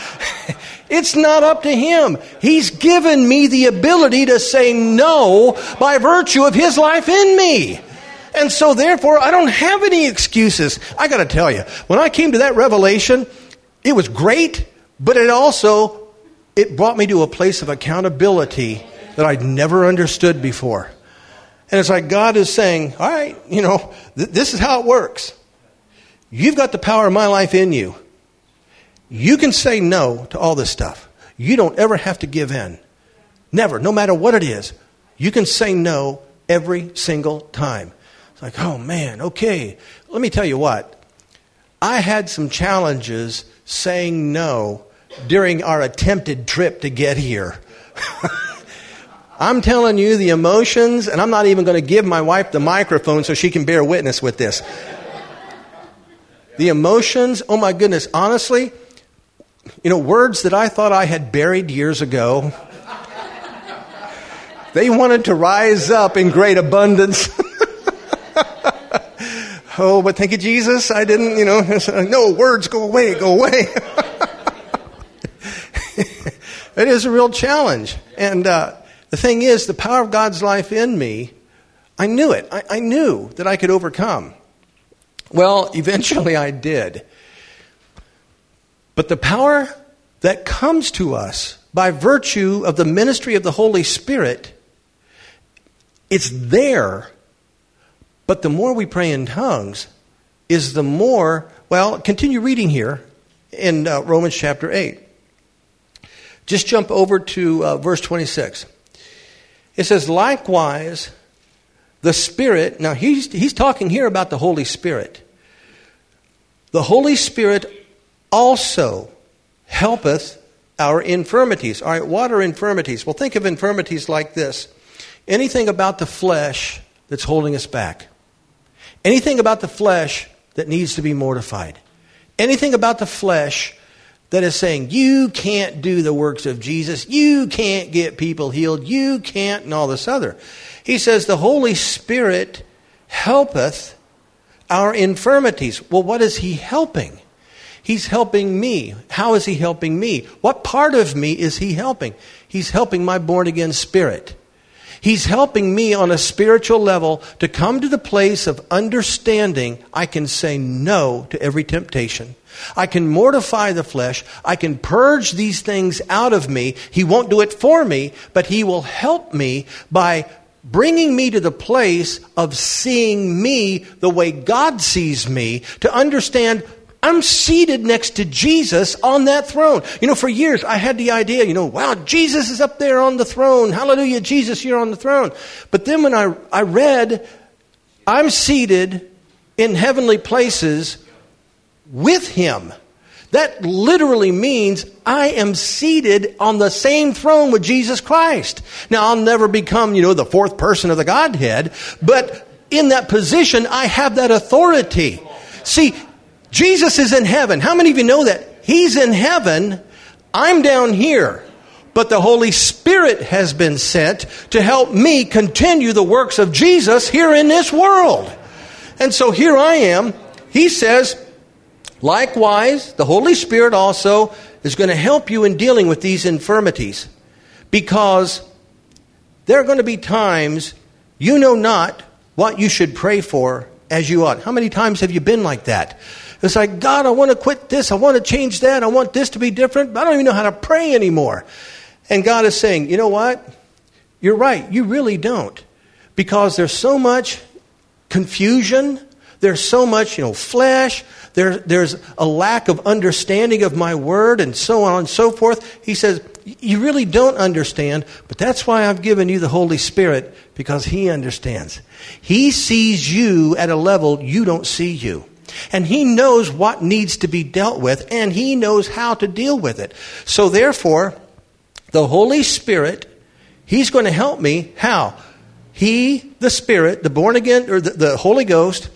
it's not up to him. He's given me the ability to say no by virtue of his life in me. And so therefore, I don't have any excuses. I got to tell you, when I came to that revelation, it was great, but it also, it brought me to a place of accountability that I'd never understood before. And it's like God is saying, all right, you know, th- this is how it works. You've got the power of my life in you. You can say no to all this stuff. You don't ever have to give in. Never, no matter what it is. You can say no every single time. It's like, oh man, okay. Let me tell you what. I had some challenges saying no during our attempted trip to get here. I'm telling you the emotions, and I'm not even going to give my wife the microphone so she can bear witness with this. The emotions, oh my goodness, honestly, you know, words that I thought I had buried years ago, they wanted to rise up in great abundance. Oh, but thank you, Jesus, I didn't, you know, no, words, go away, go away. It is a real challenge. And, uh, the thing is, the power of God's life in me, I knew it. I, I knew that I could overcome. Well, eventually I did. But the power that comes to us by virtue of the ministry of the Holy Spirit, it's there. But the more we pray in tongues is the more, well, continue reading here in uh, Romans chapter eight. Just jump over to uh, verse twenty-six. It says, likewise, the Spirit, now he's, he's talking here about the Holy Spirit. The Holy Spirit also helpeth our infirmities. All right, what are infirmities? Well, think of infirmities like this. Anything about the flesh that's holding us back. Anything about the flesh that needs to be mortified. Anything about the flesh that is saying, you can't do the works of Jesus. You can't get people healed. You can't, and all this other. He says, the Holy Spirit helpeth our infirmities. Well, what is he helping? He's helping me. How is he helping me? What part of me is he helping? He's helping my born-again spirit. He's helping me on a spiritual level to come to the place of understanding I can say no to every temptation. I can mortify the flesh. I can purge these things out of me. He won't do it for me, but he will help me by bringing me to the place of seeing me the way God sees me, to understand I'm seated next to Jesus on that throne. You know, for years I had the idea, you know, wow, Jesus is up there on the throne. Hallelujah, Jesus, you're on the throne. But then when I, I read, I'm seated in heavenly places with him. That literally means I am seated on the same throne with Jesus Christ. Now, I'll never become, you know, the fourth person of the Godhead, but in that position, I have that authority. See, Jesus is in heaven. How many of you know that? He's in heaven. I'm down here. But the Holy Spirit has been sent to help me continue the works of Jesus here in this world. And so here I am. He says, likewise, the Holy Spirit also is going to help you in dealing with these infirmities, because there are going to be times you know not what you should pray for as you ought. How many times have you been like that? It's like, God, I want to quit this. I want to change that. I want this to be different. But I don't even know how to pray anymore. And God is saying, you know what? You're right. You really don't. Because there's so much confusion. There's so much, you know, flesh. There, there's a lack of understanding of my word and so on and so forth. He says, you really don't understand, but that's why I've given you the Holy Spirit, because he understands. He sees you at a level you don't see you. And he knows what needs to be dealt with, and he knows how to deal with it. So therefore, the Holy Spirit, he's going to help me. How? He, the Spirit, the born again, or the, the Holy Ghost,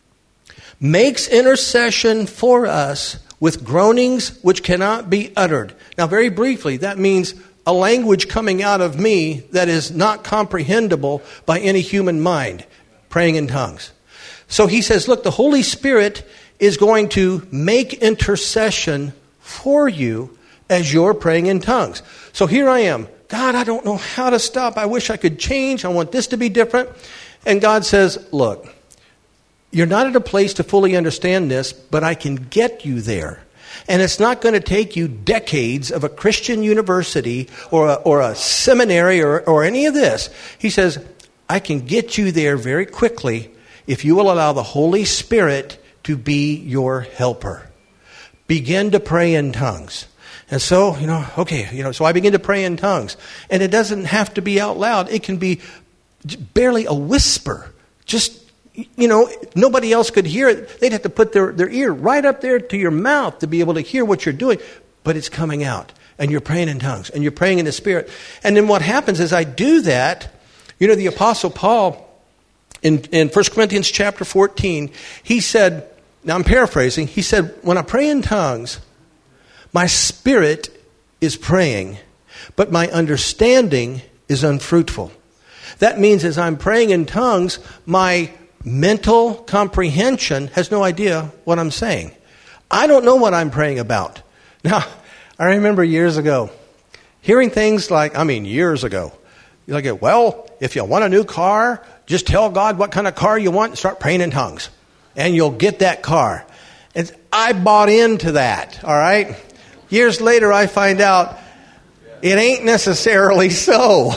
makes intercession for us with groanings which cannot be uttered. Now, very briefly, that means a language coming out of me that is not comprehensible by any human mind, praying in tongues. So he says, look, the Holy Spirit is going to make intercession for you as you're praying in tongues. So here I am. God, I don't know how to stop. I wish I could change. I want this to be different. And God says, look, you're not at a place to fully understand this, but I can get you there. And it's not going to take you decades of a Christian university or a, or a seminary or, or any of this. He says, I can get you there very quickly if you will allow the Holy Spirit to be your helper. Begin to pray in tongues. And so, you know, okay, you know, so I begin to pray in tongues. And it doesn't have to be out loud. It can be barely a whisper. Just, you know, nobody else could hear it. They'd have to put their, their ear right up there to your mouth to be able to hear what you're doing. But it's coming out. And you're praying in tongues. And you're praying in the Spirit. And then what happens is I do that. You know, the Apostle Paul, in, in First Corinthians chapter fourteen, he said, now I'm paraphrasing, he said, when I pray in tongues, my spirit is praying, but my understanding is unfruitful. That means as I'm praying in tongues, my mental comprehension has no idea what I'm saying. I don't know what I'm praying about. Now, I remember years ago hearing things like, I mean, years ago, you're like, well, if you want a new car, just tell God what kind of car you want and start praying in tongues. And you'll get that car. And I bought into that, all right? Years later, I find out it ain't necessarily so.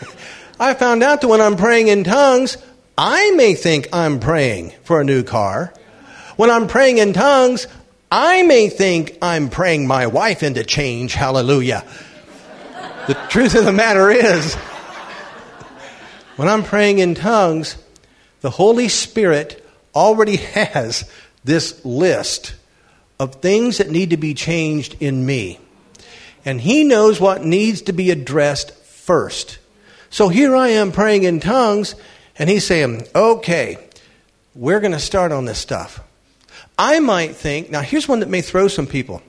I found out that when I'm praying in tongues, I may think I'm praying for a new car. When I'm praying in tongues, I may think I'm praying my wife into change. Hallelujah. The truth of the matter is, when I'm praying in tongues, the Holy Spirit already has this list of things that need to be changed in me. And he knows what needs to be addressed first. So here I am praying in tongues, and he's saying, okay, we're going to start on this stuff. I might think, now here's one that may throw some people.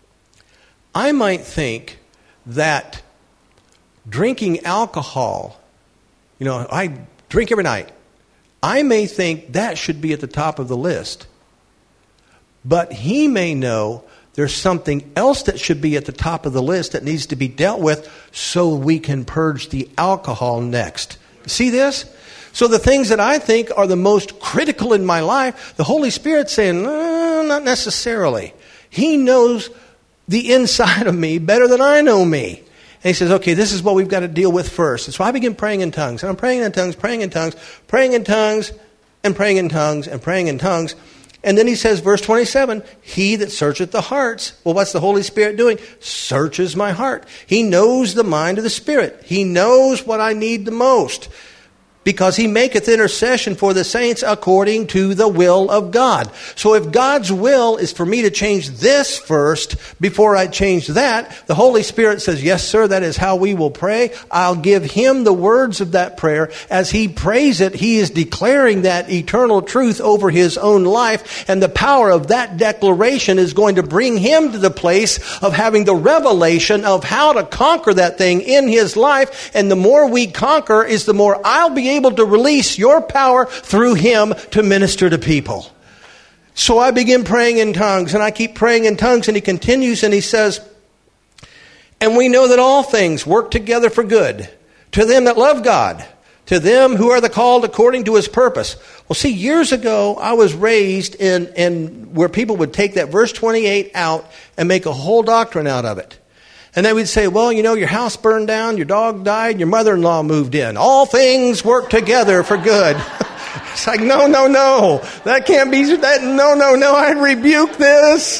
I might think that drinking alcohol, you know, I drink every night. I may think that should be at the top of the list. but he may know there's something else that should be at the top of the list that needs to be dealt with so we can purge the alcohol next. See this? So the things that I think are the most critical in my life, the Holy Spirit's saying, no, not necessarily. He knows the inside of me better than I know me. And he says, okay, this is what we've got to deal with first. And so I begin praying in tongues. And I'm praying in tongues, praying in tongues, praying in tongues, and praying in tongues, and praying in tongues. And then he says, verse twenty-seven, he that searcheth the hearts. Well, what's the Holy Spirit doing? Searches my heart. He knows the mind of the Spirit. He knows what I need the most, because he maketh intercession for the saints according to the will of God. So if God's will is for me to change this first before I change that, the Holy Spirit says, yes, sir, that is how we will pray. I'll give him the words of that prayer. As he prays it, he is declaring that eternal truth over his own life, and the power of that declaration is going to bring him to the place of having the revelation of how to conquer that thing in his life. And the more we conquer is the more I'll be able able to release your power through him to minister to people. So I begin praying in tongues, and I keep praying in tongues, and he continues and he says, and we know that all things work together for good to them that love God, to them who are the called according to his purpose. Well, see, years ago, I was raised in, in where people would take that verse twenty-eight out and make a whole doctrine out of it. And they would say, well, you know, your house burned down, your dog died, your mother-in-law moved in. All things work together for good. It's like, no, no, no. That can't be, that. no, no, no. I rebuke this.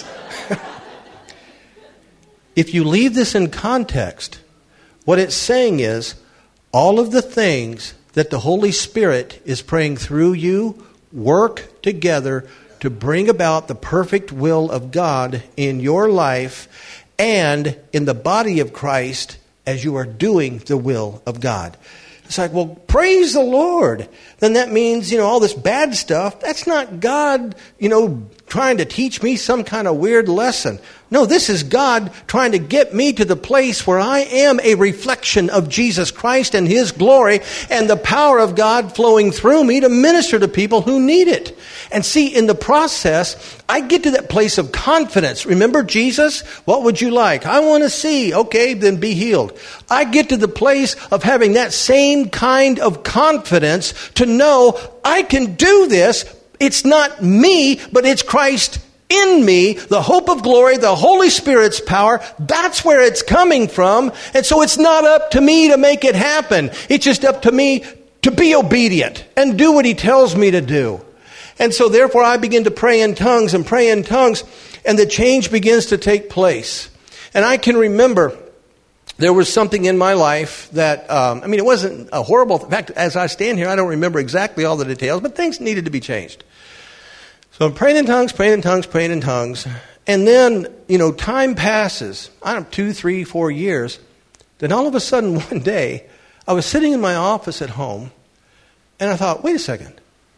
If you leave this in context, what it's saying is all of the things that the Holy Spirit is praying through you work together to bring about the perfect will of God in your life and in the body of Christ as you are doing the will of God. It's like, well, praise the Lord. Then that means, you know, all this bad stuff, that's not God, you know, trying to teach me some kind of weird lesson. No, this is God trying to get me to the place where I am a reflection of Jesus Christ and his glory and the power of God flowing through me to minister to people who need it. And see, in the process, I get to that place of confidence. Remember Jesus? What would you like? I want to see. Okay, then be healed. I get to the place of having that same kind of confidence to know I can do this. It's not me, but it's Christ in me, the hope of glory, the Holy Spirit's power. That's where it's coming from. And so it's not up to me to make it happen. It's just up to me to be obedient and do what he tells me to do. And so therefore I begin to pray in tongues and pray in tongues, and the change begins to take place. And I can remember there was something in my life that, um, I mean, it wasn't a horrible, in fact, as I stand here, I don't remember exactly all the details, but things needed to be changed. So I'm praying in tongues, praying in tongues, praying in tongues. And then, you know, time passes, I don't know, two, three, four years. Then all of a sudden one day, I was sitting in my office at home, and I thought, wait a second.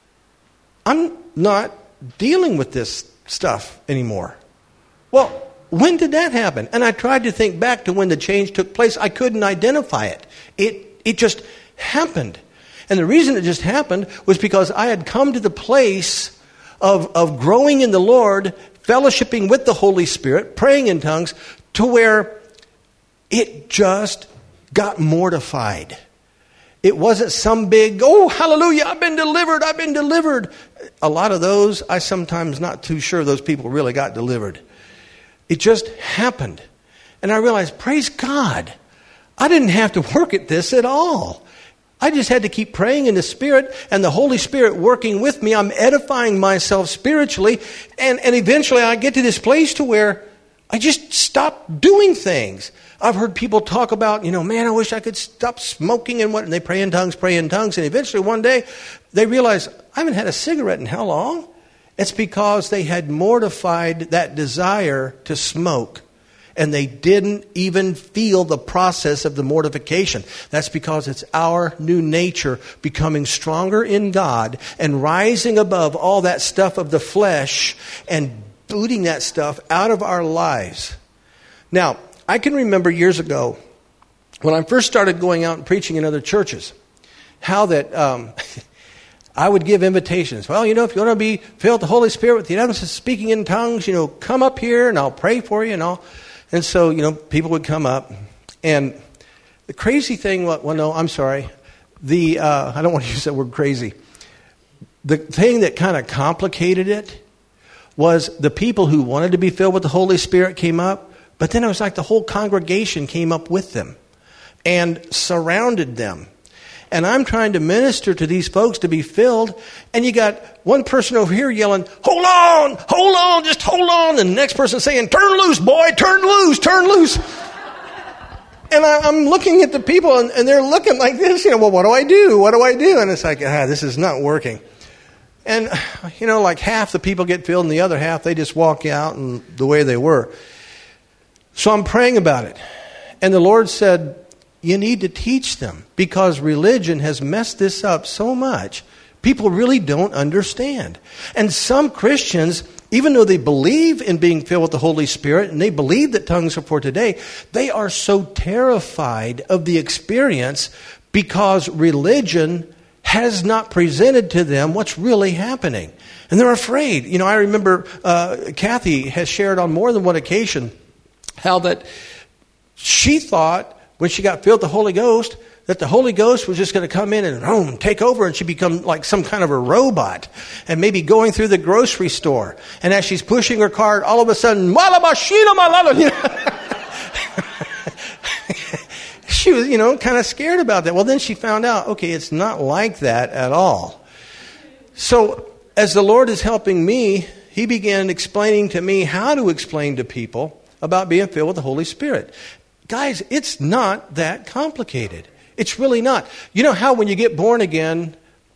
I'm not dealing with this stuff anymore. Well, when did that happen? And I tried to think back to when the change took place. I couldn't identify it. It it just happened. And the reason it just happened was because I had come to the place of, of growing in the Lord, fellowshipping with the Holy Spirit, praying in tongues, to where it just got mortified. It wasn't some big, oh, hallelujah, I've been delivered, I've been delivered. A lot of those, I sometimes not too sure those people really got delivered. It just happened. And I realized, praise God, I didn't have to work at this at all. I just had to keep praying in the Spirit and the Holy Spirit working with me. I'm edifying myself spiritually. And, and eventually I get to this place to where I just stopped doing things. I've heard people talk about, you know, man, I wish I could stop smoking and what, and they pray in tongues, pray in tongues. And eventually one day they realize, I haven't had a cigarette in how long? It's because they had mortified that desire to smoke. And they didn't even feel the process of the mortification. That's because it's our new nature becoming stronger in God and rising above all that stuff of the flesh and booting that stuff out of our lives. Now, I can remember years ago when I first started going out and preaching in other churches, how that um, I would give invitations. Well, you know, if you want to be filled with the Holy Spirit with the evidence of speaking in tongues, you know, come up here and I'll pray for you and all. And so, you know, people would come up. And the crazy thing, well, no, I'm sorry. The uh, I don't want to use that word crazy. The thing that kind of complicated it was the people who wanted to be filled with the Holy Spirit came up, but then it was like the whole congregation came up with them and surrounded them. And I'm trying to minister to these folks to be filled, and you got one person over here yelling, hold on, hold on, just hold on. And the next person saying, turn loose, boy, turn loose, turn loose. And I, I'm looking at the people, and, and they're looking like this, you know, well, what do I do? What do I do? And it's like, ah, this is not working. And, you know, like half the people get filled, and the other half, they just walk out and the way they were. So I'm praying about it. And the Lord said, you need to teach them, because religion has messed this up so much. People really don't understand. And some Christians, even though they believe in being filled with the Holy Spirit and they believe that tongues are for today, they are so terrified of the experience because religion has not presented to them what's really happening. And they're afraid. You know, I remember uh, Kathy has shared on more than one occasion how that she thought, when she got filled with the Holy Ghost, that the Holy Ghost was just going to come in and boom, take over, and she become like some kind of a robot, and maybe going through the grocery store. And as she's pushing her cart, all of a sudden, she was, you know, kind of scared about that. Well, then she found out, okay, it's not like that at all. So as the Lord is helping me, He began explaining to me how to explain to people about being filled with the Holy Spirit. Guys, it's not that complicated. It's really not. You know how when you get born again,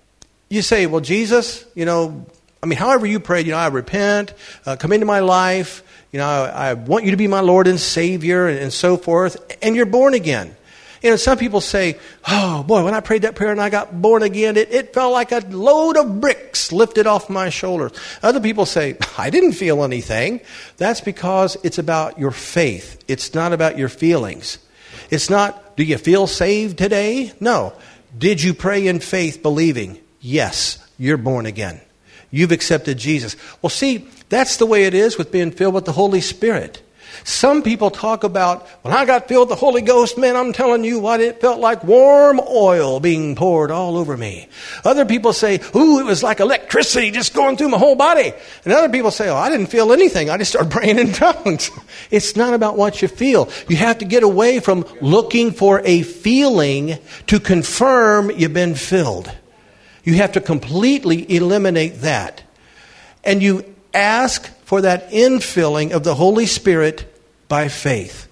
you say, well, Jesus, you know, I mean, however you prayed, you know, I repent, uh, come into my life, you know, I, I want you to be my Lord and Savior, and, and so forth, and you're born again. You know, some people say, oh, boy, when I prayed that prayer and I got born again, it, it felt like a load of bricks lifted off my shoulders. Other people say, I didn't feel anything. That's because it's about your faith. It's not about your feelings. It's not, do you feel saved today? No. Did you pray in faith believing? Yes, you're born again. You've accepted Jesus. Well, see, that's the way it is with being filled with the Holy Spirit. Some people talk about, when I got filled with the Holy Ghost, man, I'm telling you what, it felt like warm oil being poured all over me. Other people say, ooh, it was like electricity just going through my whole body. And other people say, oh, I didn't feel anything. I just started praying in tongues. It's not about what you feel. You have to get away from looking for a feeling to confirm you've been filled. You have to completely eliminate that. And you ask for that infilling of the Holy Spirit by faith.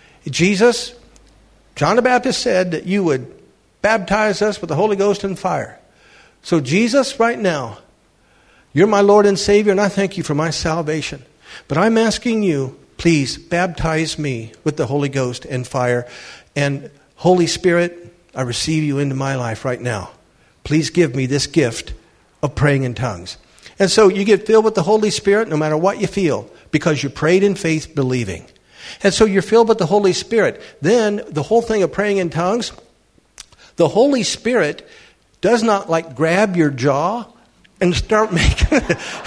Jesus, John the Baptist said that you would baptize us with the Holy Ghost and fire. So Jesus, right now, you're my Lord and Savior, and I thank you for my salvation. But I'm asking you, please baptize me with the Holy Ghost and fire. And Holy Spirit, I receive you into my life right now. Please give me this gift of praying in tongues. And so you get filled with the Holy Spirit no matter what you feel, because you prayed in faith believing. And so you're filled with the Holy Spirit. Then the whole thing of praying in tongues, the Holy Spirit does not like grab your jaw and start making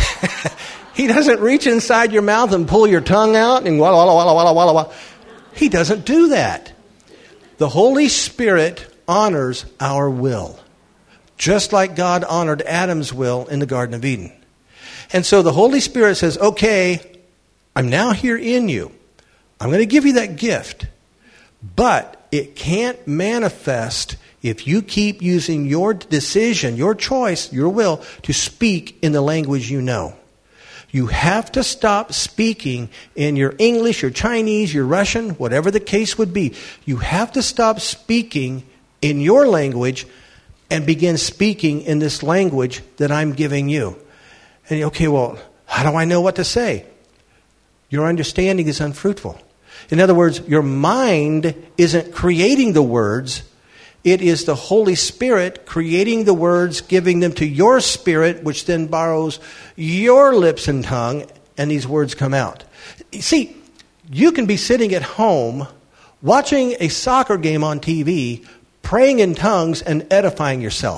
He doesn't reach inside your mouth and pull your tongue out and walla, walla, walla, walla, walla, walla. He doesn't do that. The Holy Spirit honors our will, just like God honored Adam's will in the Garden of Eden. And so the Holy Spirit says, okay, I'm now here in you. I'm going to give you that gift. But it can't manifest if you keep using your decision, your choice, your will to speak in the language you know. You have to stop speaking in your English, your Chinese, your Russian, whatever the case would be. You have to stop speaking in your language and begin speaking in this language that I'm giving you. And okay, well, how do I know what to say? Your understanding is unfruitful. In other words, your mind isn't creating the words. It is the Holy Spirit creating the words, giving them to your spirit, which then borrows your lips and tongue, and these words come out. See, you can be sitting at home, watching a soccer game on T V, praying in tongues and edifying yourself.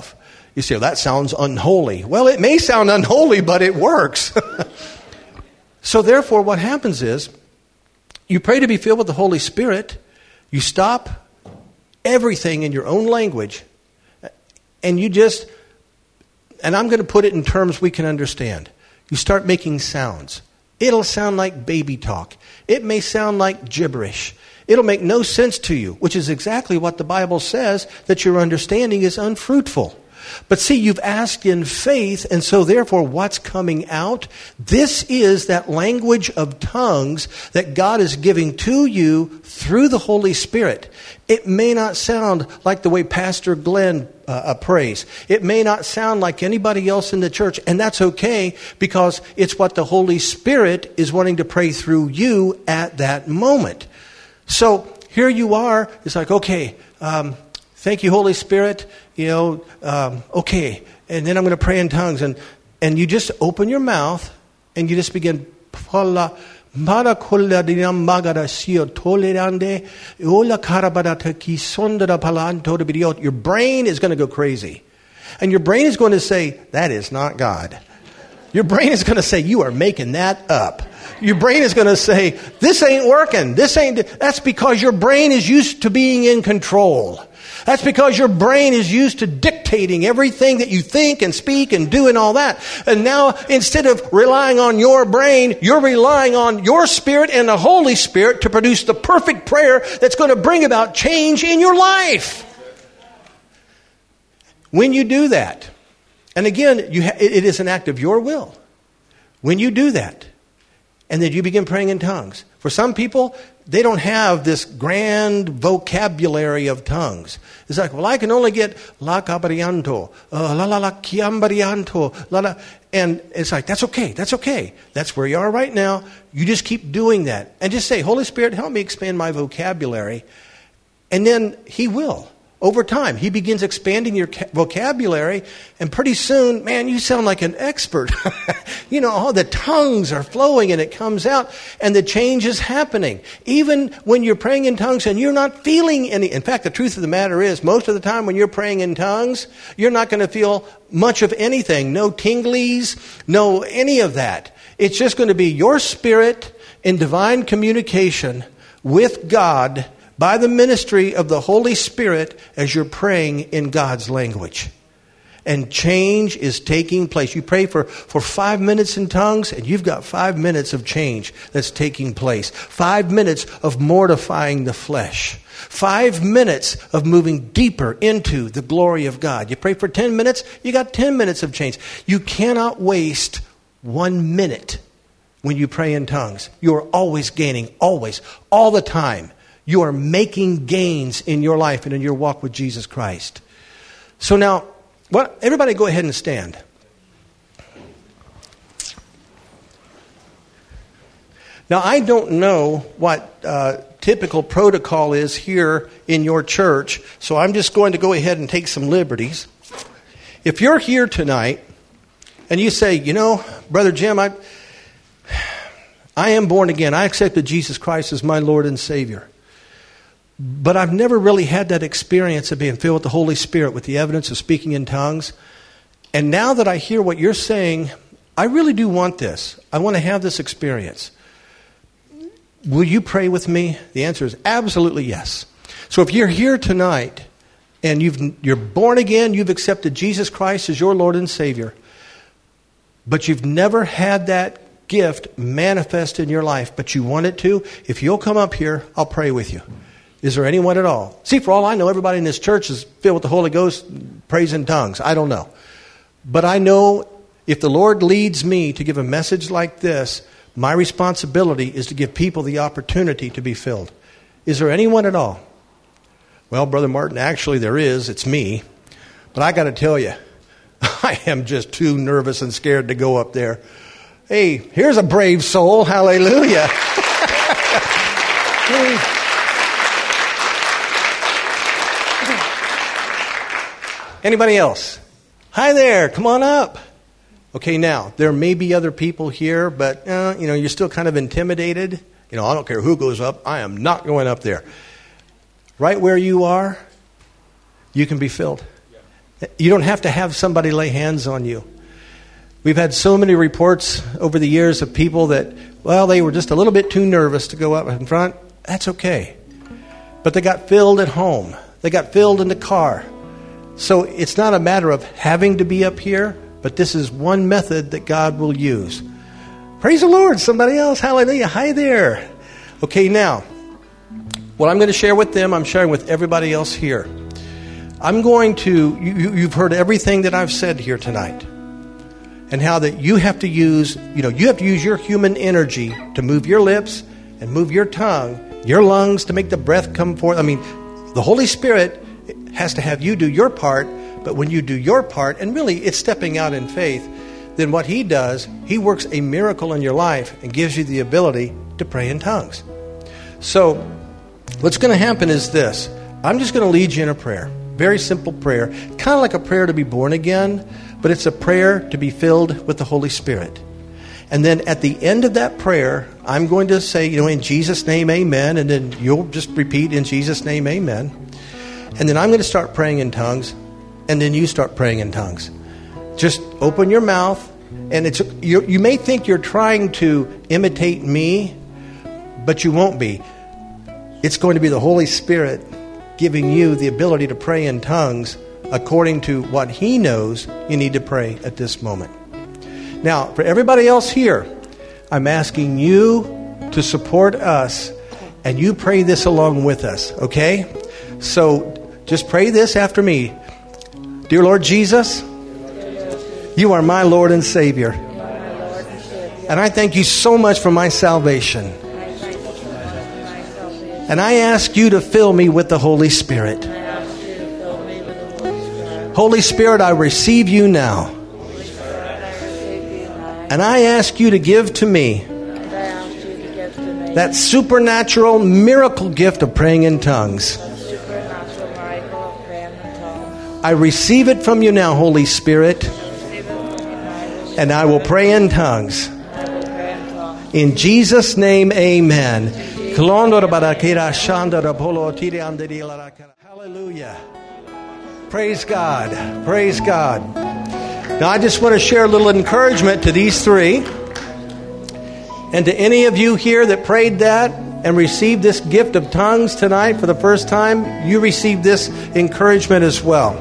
You say, well, that sounds unholy. Well, it may sound unholy, but it works. So therefore, what happens is, you pray to be filled with the Holy Spirit, you stop everything in your own language, and you just, and I'm going to put it in terms we can understand. You start making sounds. It'll sound like baby talk. It may sound like gibberish. It'll make no sense to you, which is exactly what the Bible says, that your understanding is unfruitful. But see, you've asked in faith, and so therefore what's coming out? This is that language of tongues that God is giving to you through the Holy Spirit. It may not sound like the way Pastor Glenn uh, uh, prays. It may not sound like anybody else in the church, and that's okay, because it's what the Holy Spirit is wanting to pray through you at that moment. So here you are, it's like, okay, um, thank you, Holy Spirit. You know, um, okay, and then I'm going to pray in tongues, and and you just open your mouth and you just begin. Your brain is going to go crazy, and your brain is going to say, "That is not God." Your brain is going to say, "You are making that up." Your brain is going to say, "This ain't working. This ain't." That's because your brain is used to being in control. That's because your brain is used to dictating everything that you think and speak and do and all that. And now, instead of relying on your brain, you're relying on your Spirit and the Holy Spirit to produce the perfect prayer that's going to bring about change in your life. When you do that, and again, you ha- it is an act of your will. When you do that, and then you begin praying in tongues. For some people, they don't have this grand vocabulary of tongues. It's like, well, I can only get la cabarianto, uh, la la la chiambarianto, la la. And it's like, that's okay, that's okay. That's where you are right now. You just keep doing that. And just say, Holy Spirit, help me expand my vocabulary. And then He will. Over time, He begins expanding your vocabulary, and pretty soon, man, you sound like an expert. You know, all the tongues are flowing and it comes out, and the change is happening. Even when you're praying in tongues and you're not feeling any. In fact, the truth of the matter is, most of the time when you're praying in tongues, you're not going to feel much of anything. No tinglies, no any of that. It's just going to be your spirit in divine communication with God by the ministry of the Holy Spirit as you're praying in God's language. And change is taking place. You pray for, for five minutes in tongues, and you've got five minutes of change that's taking place. Five minutes of mortifying the flesh. Five minutes of moving deeper into the glory of God. You pray for ten minutes, you got ten minutes of change. You cannot waste one minute when you pray in tongues. You are always gaining, always, all the time. You are making gains in your life and in your walk with Jesus Christ. So now, what? Everybody go ahead and stand. Now, I don't know what uh, typical protocol is here in your church, so I'm just going to go ahead and take some liberties. If you're here tonight and you say, you know, Brother Jim, I, I am born again. I accepted Jesus Christ as my Lord and Savior. But I've never really had that experience of being filled with the Holy Spirit with the evidence of speaking in tongues. And now that I hear what you're saying, I really do want this. I want to have this experience. Will you pray with me? The answer is absolutely yes. So if you're here tonight and you've, you're born again, you've accepted Jesus Christ as your Lord and Savior, but you've never had that gift manifest in your life, but you want it to, if you'll come up here, I'll pray with you. Is there anyone at all? See, for all I know, everybody in this church is filled with the Holy Ghost, prays in tongues. I don't know. But I know if the Lord leads me to give a message like this, my responsibility is to give people the opportunity to be filled. Is there anyone at all? Well, Brother Martin, actually there is. It's me. But I got to tell you, I am just too nervous and scared to go up there. Hey, here's a brave soul. Hallelujah. Anybody else? Hi there, come on up. Okay, now, there may be other people here, but, uh, you know, you're still kind of intimidated. You know, I don't care who goes up. I am not going up there. Right where you are, you can be filled. You don't have to have somebody lay hands on you. We've had so many reports over the years of people that, well, they were just a little bit too nervous to go up in front. That's okay. But they got filled at home. They got filled in the car. So it's not a matter of having to be up here, but this is one method that God will use. Praise the Lord, somebody else. Hallelujah. Hi there. Okay, now, what I'm going to share with them, I'm sharing with everybody else here. I'm going to, you, you've heard everything that I've said here tonight. And how that you have to use, you know, you have to use your human energy to move your lips and move your tongue, your lungs to make the breath come forth. I mean, the Holy Spirit has to have you do your part, but when you do your part, and really it's stepping out in faith, then what He does, He works a miracle in your life and gives you the ability to pray in tongues. So what's going to happen is this. I'm just going to lead you in a prayer. Very simple prayer. Kind of like a prayer to be born again, but it's a prayer to be filled with the Holy Spirit. And then at the end of that prayer, I'm going to say, you know, in Jesus' name, amen. And then you'll just repeat, in Jesus' name, amen. And then I'm going to start praying in tongues. And then you start praying in tongues. Just open your mouth. And it's you, you may think you're trying to imitate me, but you won't be. It's going to be the Holy Spirit giving you the ability to pray in tongues according to what He knows you need to pray at this moment. Now, for everybody else here, I'm asking you to support us, and you pray this along with us, okay? So just pray this after me. Dear Lord Jesus, you are my Lord and Savior. And I thank you so much for my salvation. And I ask you to fill me with the Holy Spirit. Holy Spirit, I receive you now. And I ask you to give to me that supernatural miracle gift of praying in tongues. I receive it from you now, Holy Spirit. And I will pray in tongues. In Jesus' name, amen. Hallelujah. Praise God. Praise God. Now, I just want to share a little encouragement to these three. And to any of you here that prayed that and received this gift of tongues tonight for the first time, you received this encouragement as well.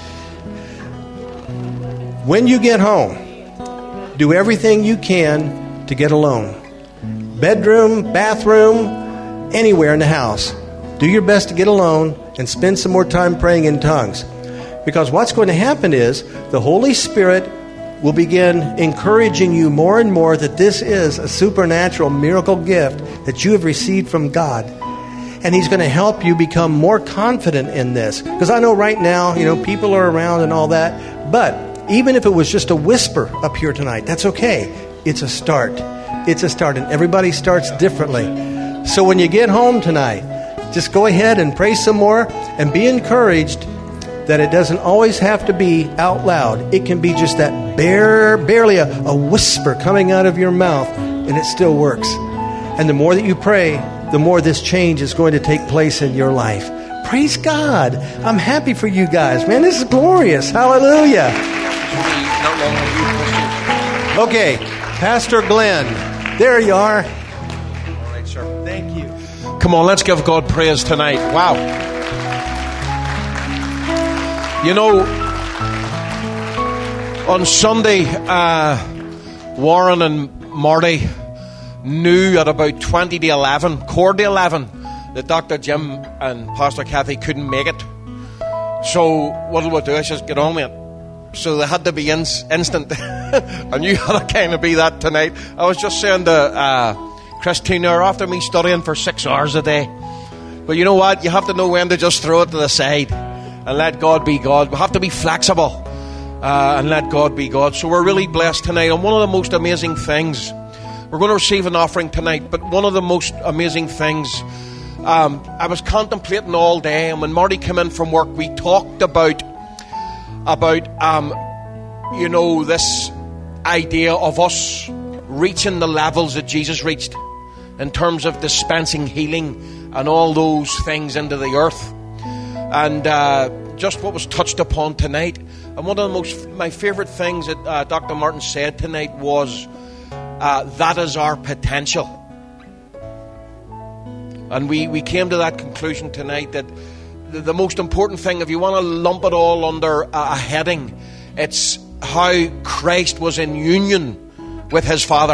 When you get home, do everything you can to get alone. Bedroom, bathroom, anywhere in the house. Do your best to get alone and spend some more time praying in tongues. Because what's going to happen is the Holy Spirit will begin encouraging you more and more that this is a supernatural miracle gift that you have received from God. And He's going to help you become more confident in this. Because I know right now, you know, people are around and all that. But even if it was just a whisper up here tonight, that's okay. It's a start. It's a start. And everybody starts differently. So when you get home tonight, just go ahead and pray some more and be encouraged that it doesn't always have to be out loud. It can be just that bare, barely a, a whisper coming out of your mouth, and it still works. And the more that you pray, the more this change is going to take place in your life. Praise God. I'm happy for you guys. Man, this is glorious. Hallelujah. Okay, Pastor Glenn, there you are. All right, sir. Thank you. Come on, let's give God praise tonight. Wow. You know, on Sunday, uh, Warren and Marty knew at about twenty to eleven, quarter to eleven, that Doctor Jim and Pastor Kathy couldn't make it. So what did we do? I said, get on with it. So they had to be in, instant. And you had to kind of be that tonight. I was just saying to uh, Christina, after me studying for six hours a day. But you know what? You have to know when to just throw it to the side and let God be God. We have to be flexible uh, and let God be God. So we're really blessed tonight. And one of the most amazing things, we're going to receive an offering tonight, but one of the most amazing things, um, I was contemplating all day, and when Marty came in from work, we talked about, about um, you know, this idea of us reaching the levels that Jesus reached in terms of dispensing healing and all those things into the earth. And uh, just what was touched upon tonight. And one of the most, my favourite things that uh, Doctor Martin said tonight was, uh, that is our potential. And we, we came to that conclusion tonight that the, the most important thing, if you want to lump it all under a, a heading, it's how Christ was in union with his Father.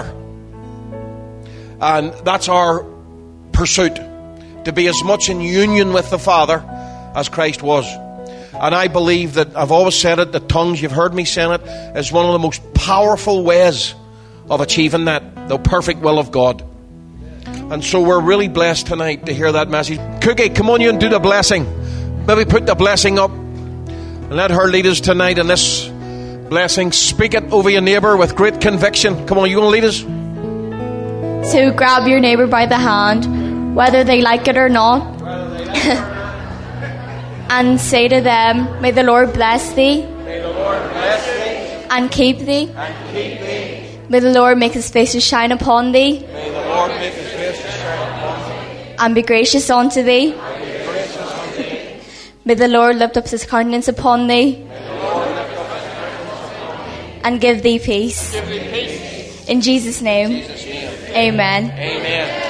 And that's our pursuit, to be as much in union with the Father as Christ was. And I believe that, I've always said it, the tongues, you've heard me saying it, is one of the most powerful ways of achieving that, the perfect will of God. And so we're really blessed tonight to hear that message. Cookie, come on you and do the blessing. Maybe put the blessing up and let her lead us tonight in this blessing. Speak it over your neighbour with great conviction. Come on, you want to lead us? So grab your neighbour by the hand, whether they like it or not. And say to them, may the Lord bless thee, May the Lord bless thee and keep thee. and keep thee. May the Lord make his face to shine upon thee, May the Lord make his face to shine upon thee and be gracious unto thee. and be gracious unto thee. May the Lord lift up his countenance upon thee, May the Lord lift up his countenance upon thee and give thee peace. and give thee peace. In Jesus' name, In Jesus' name. amen. Amen.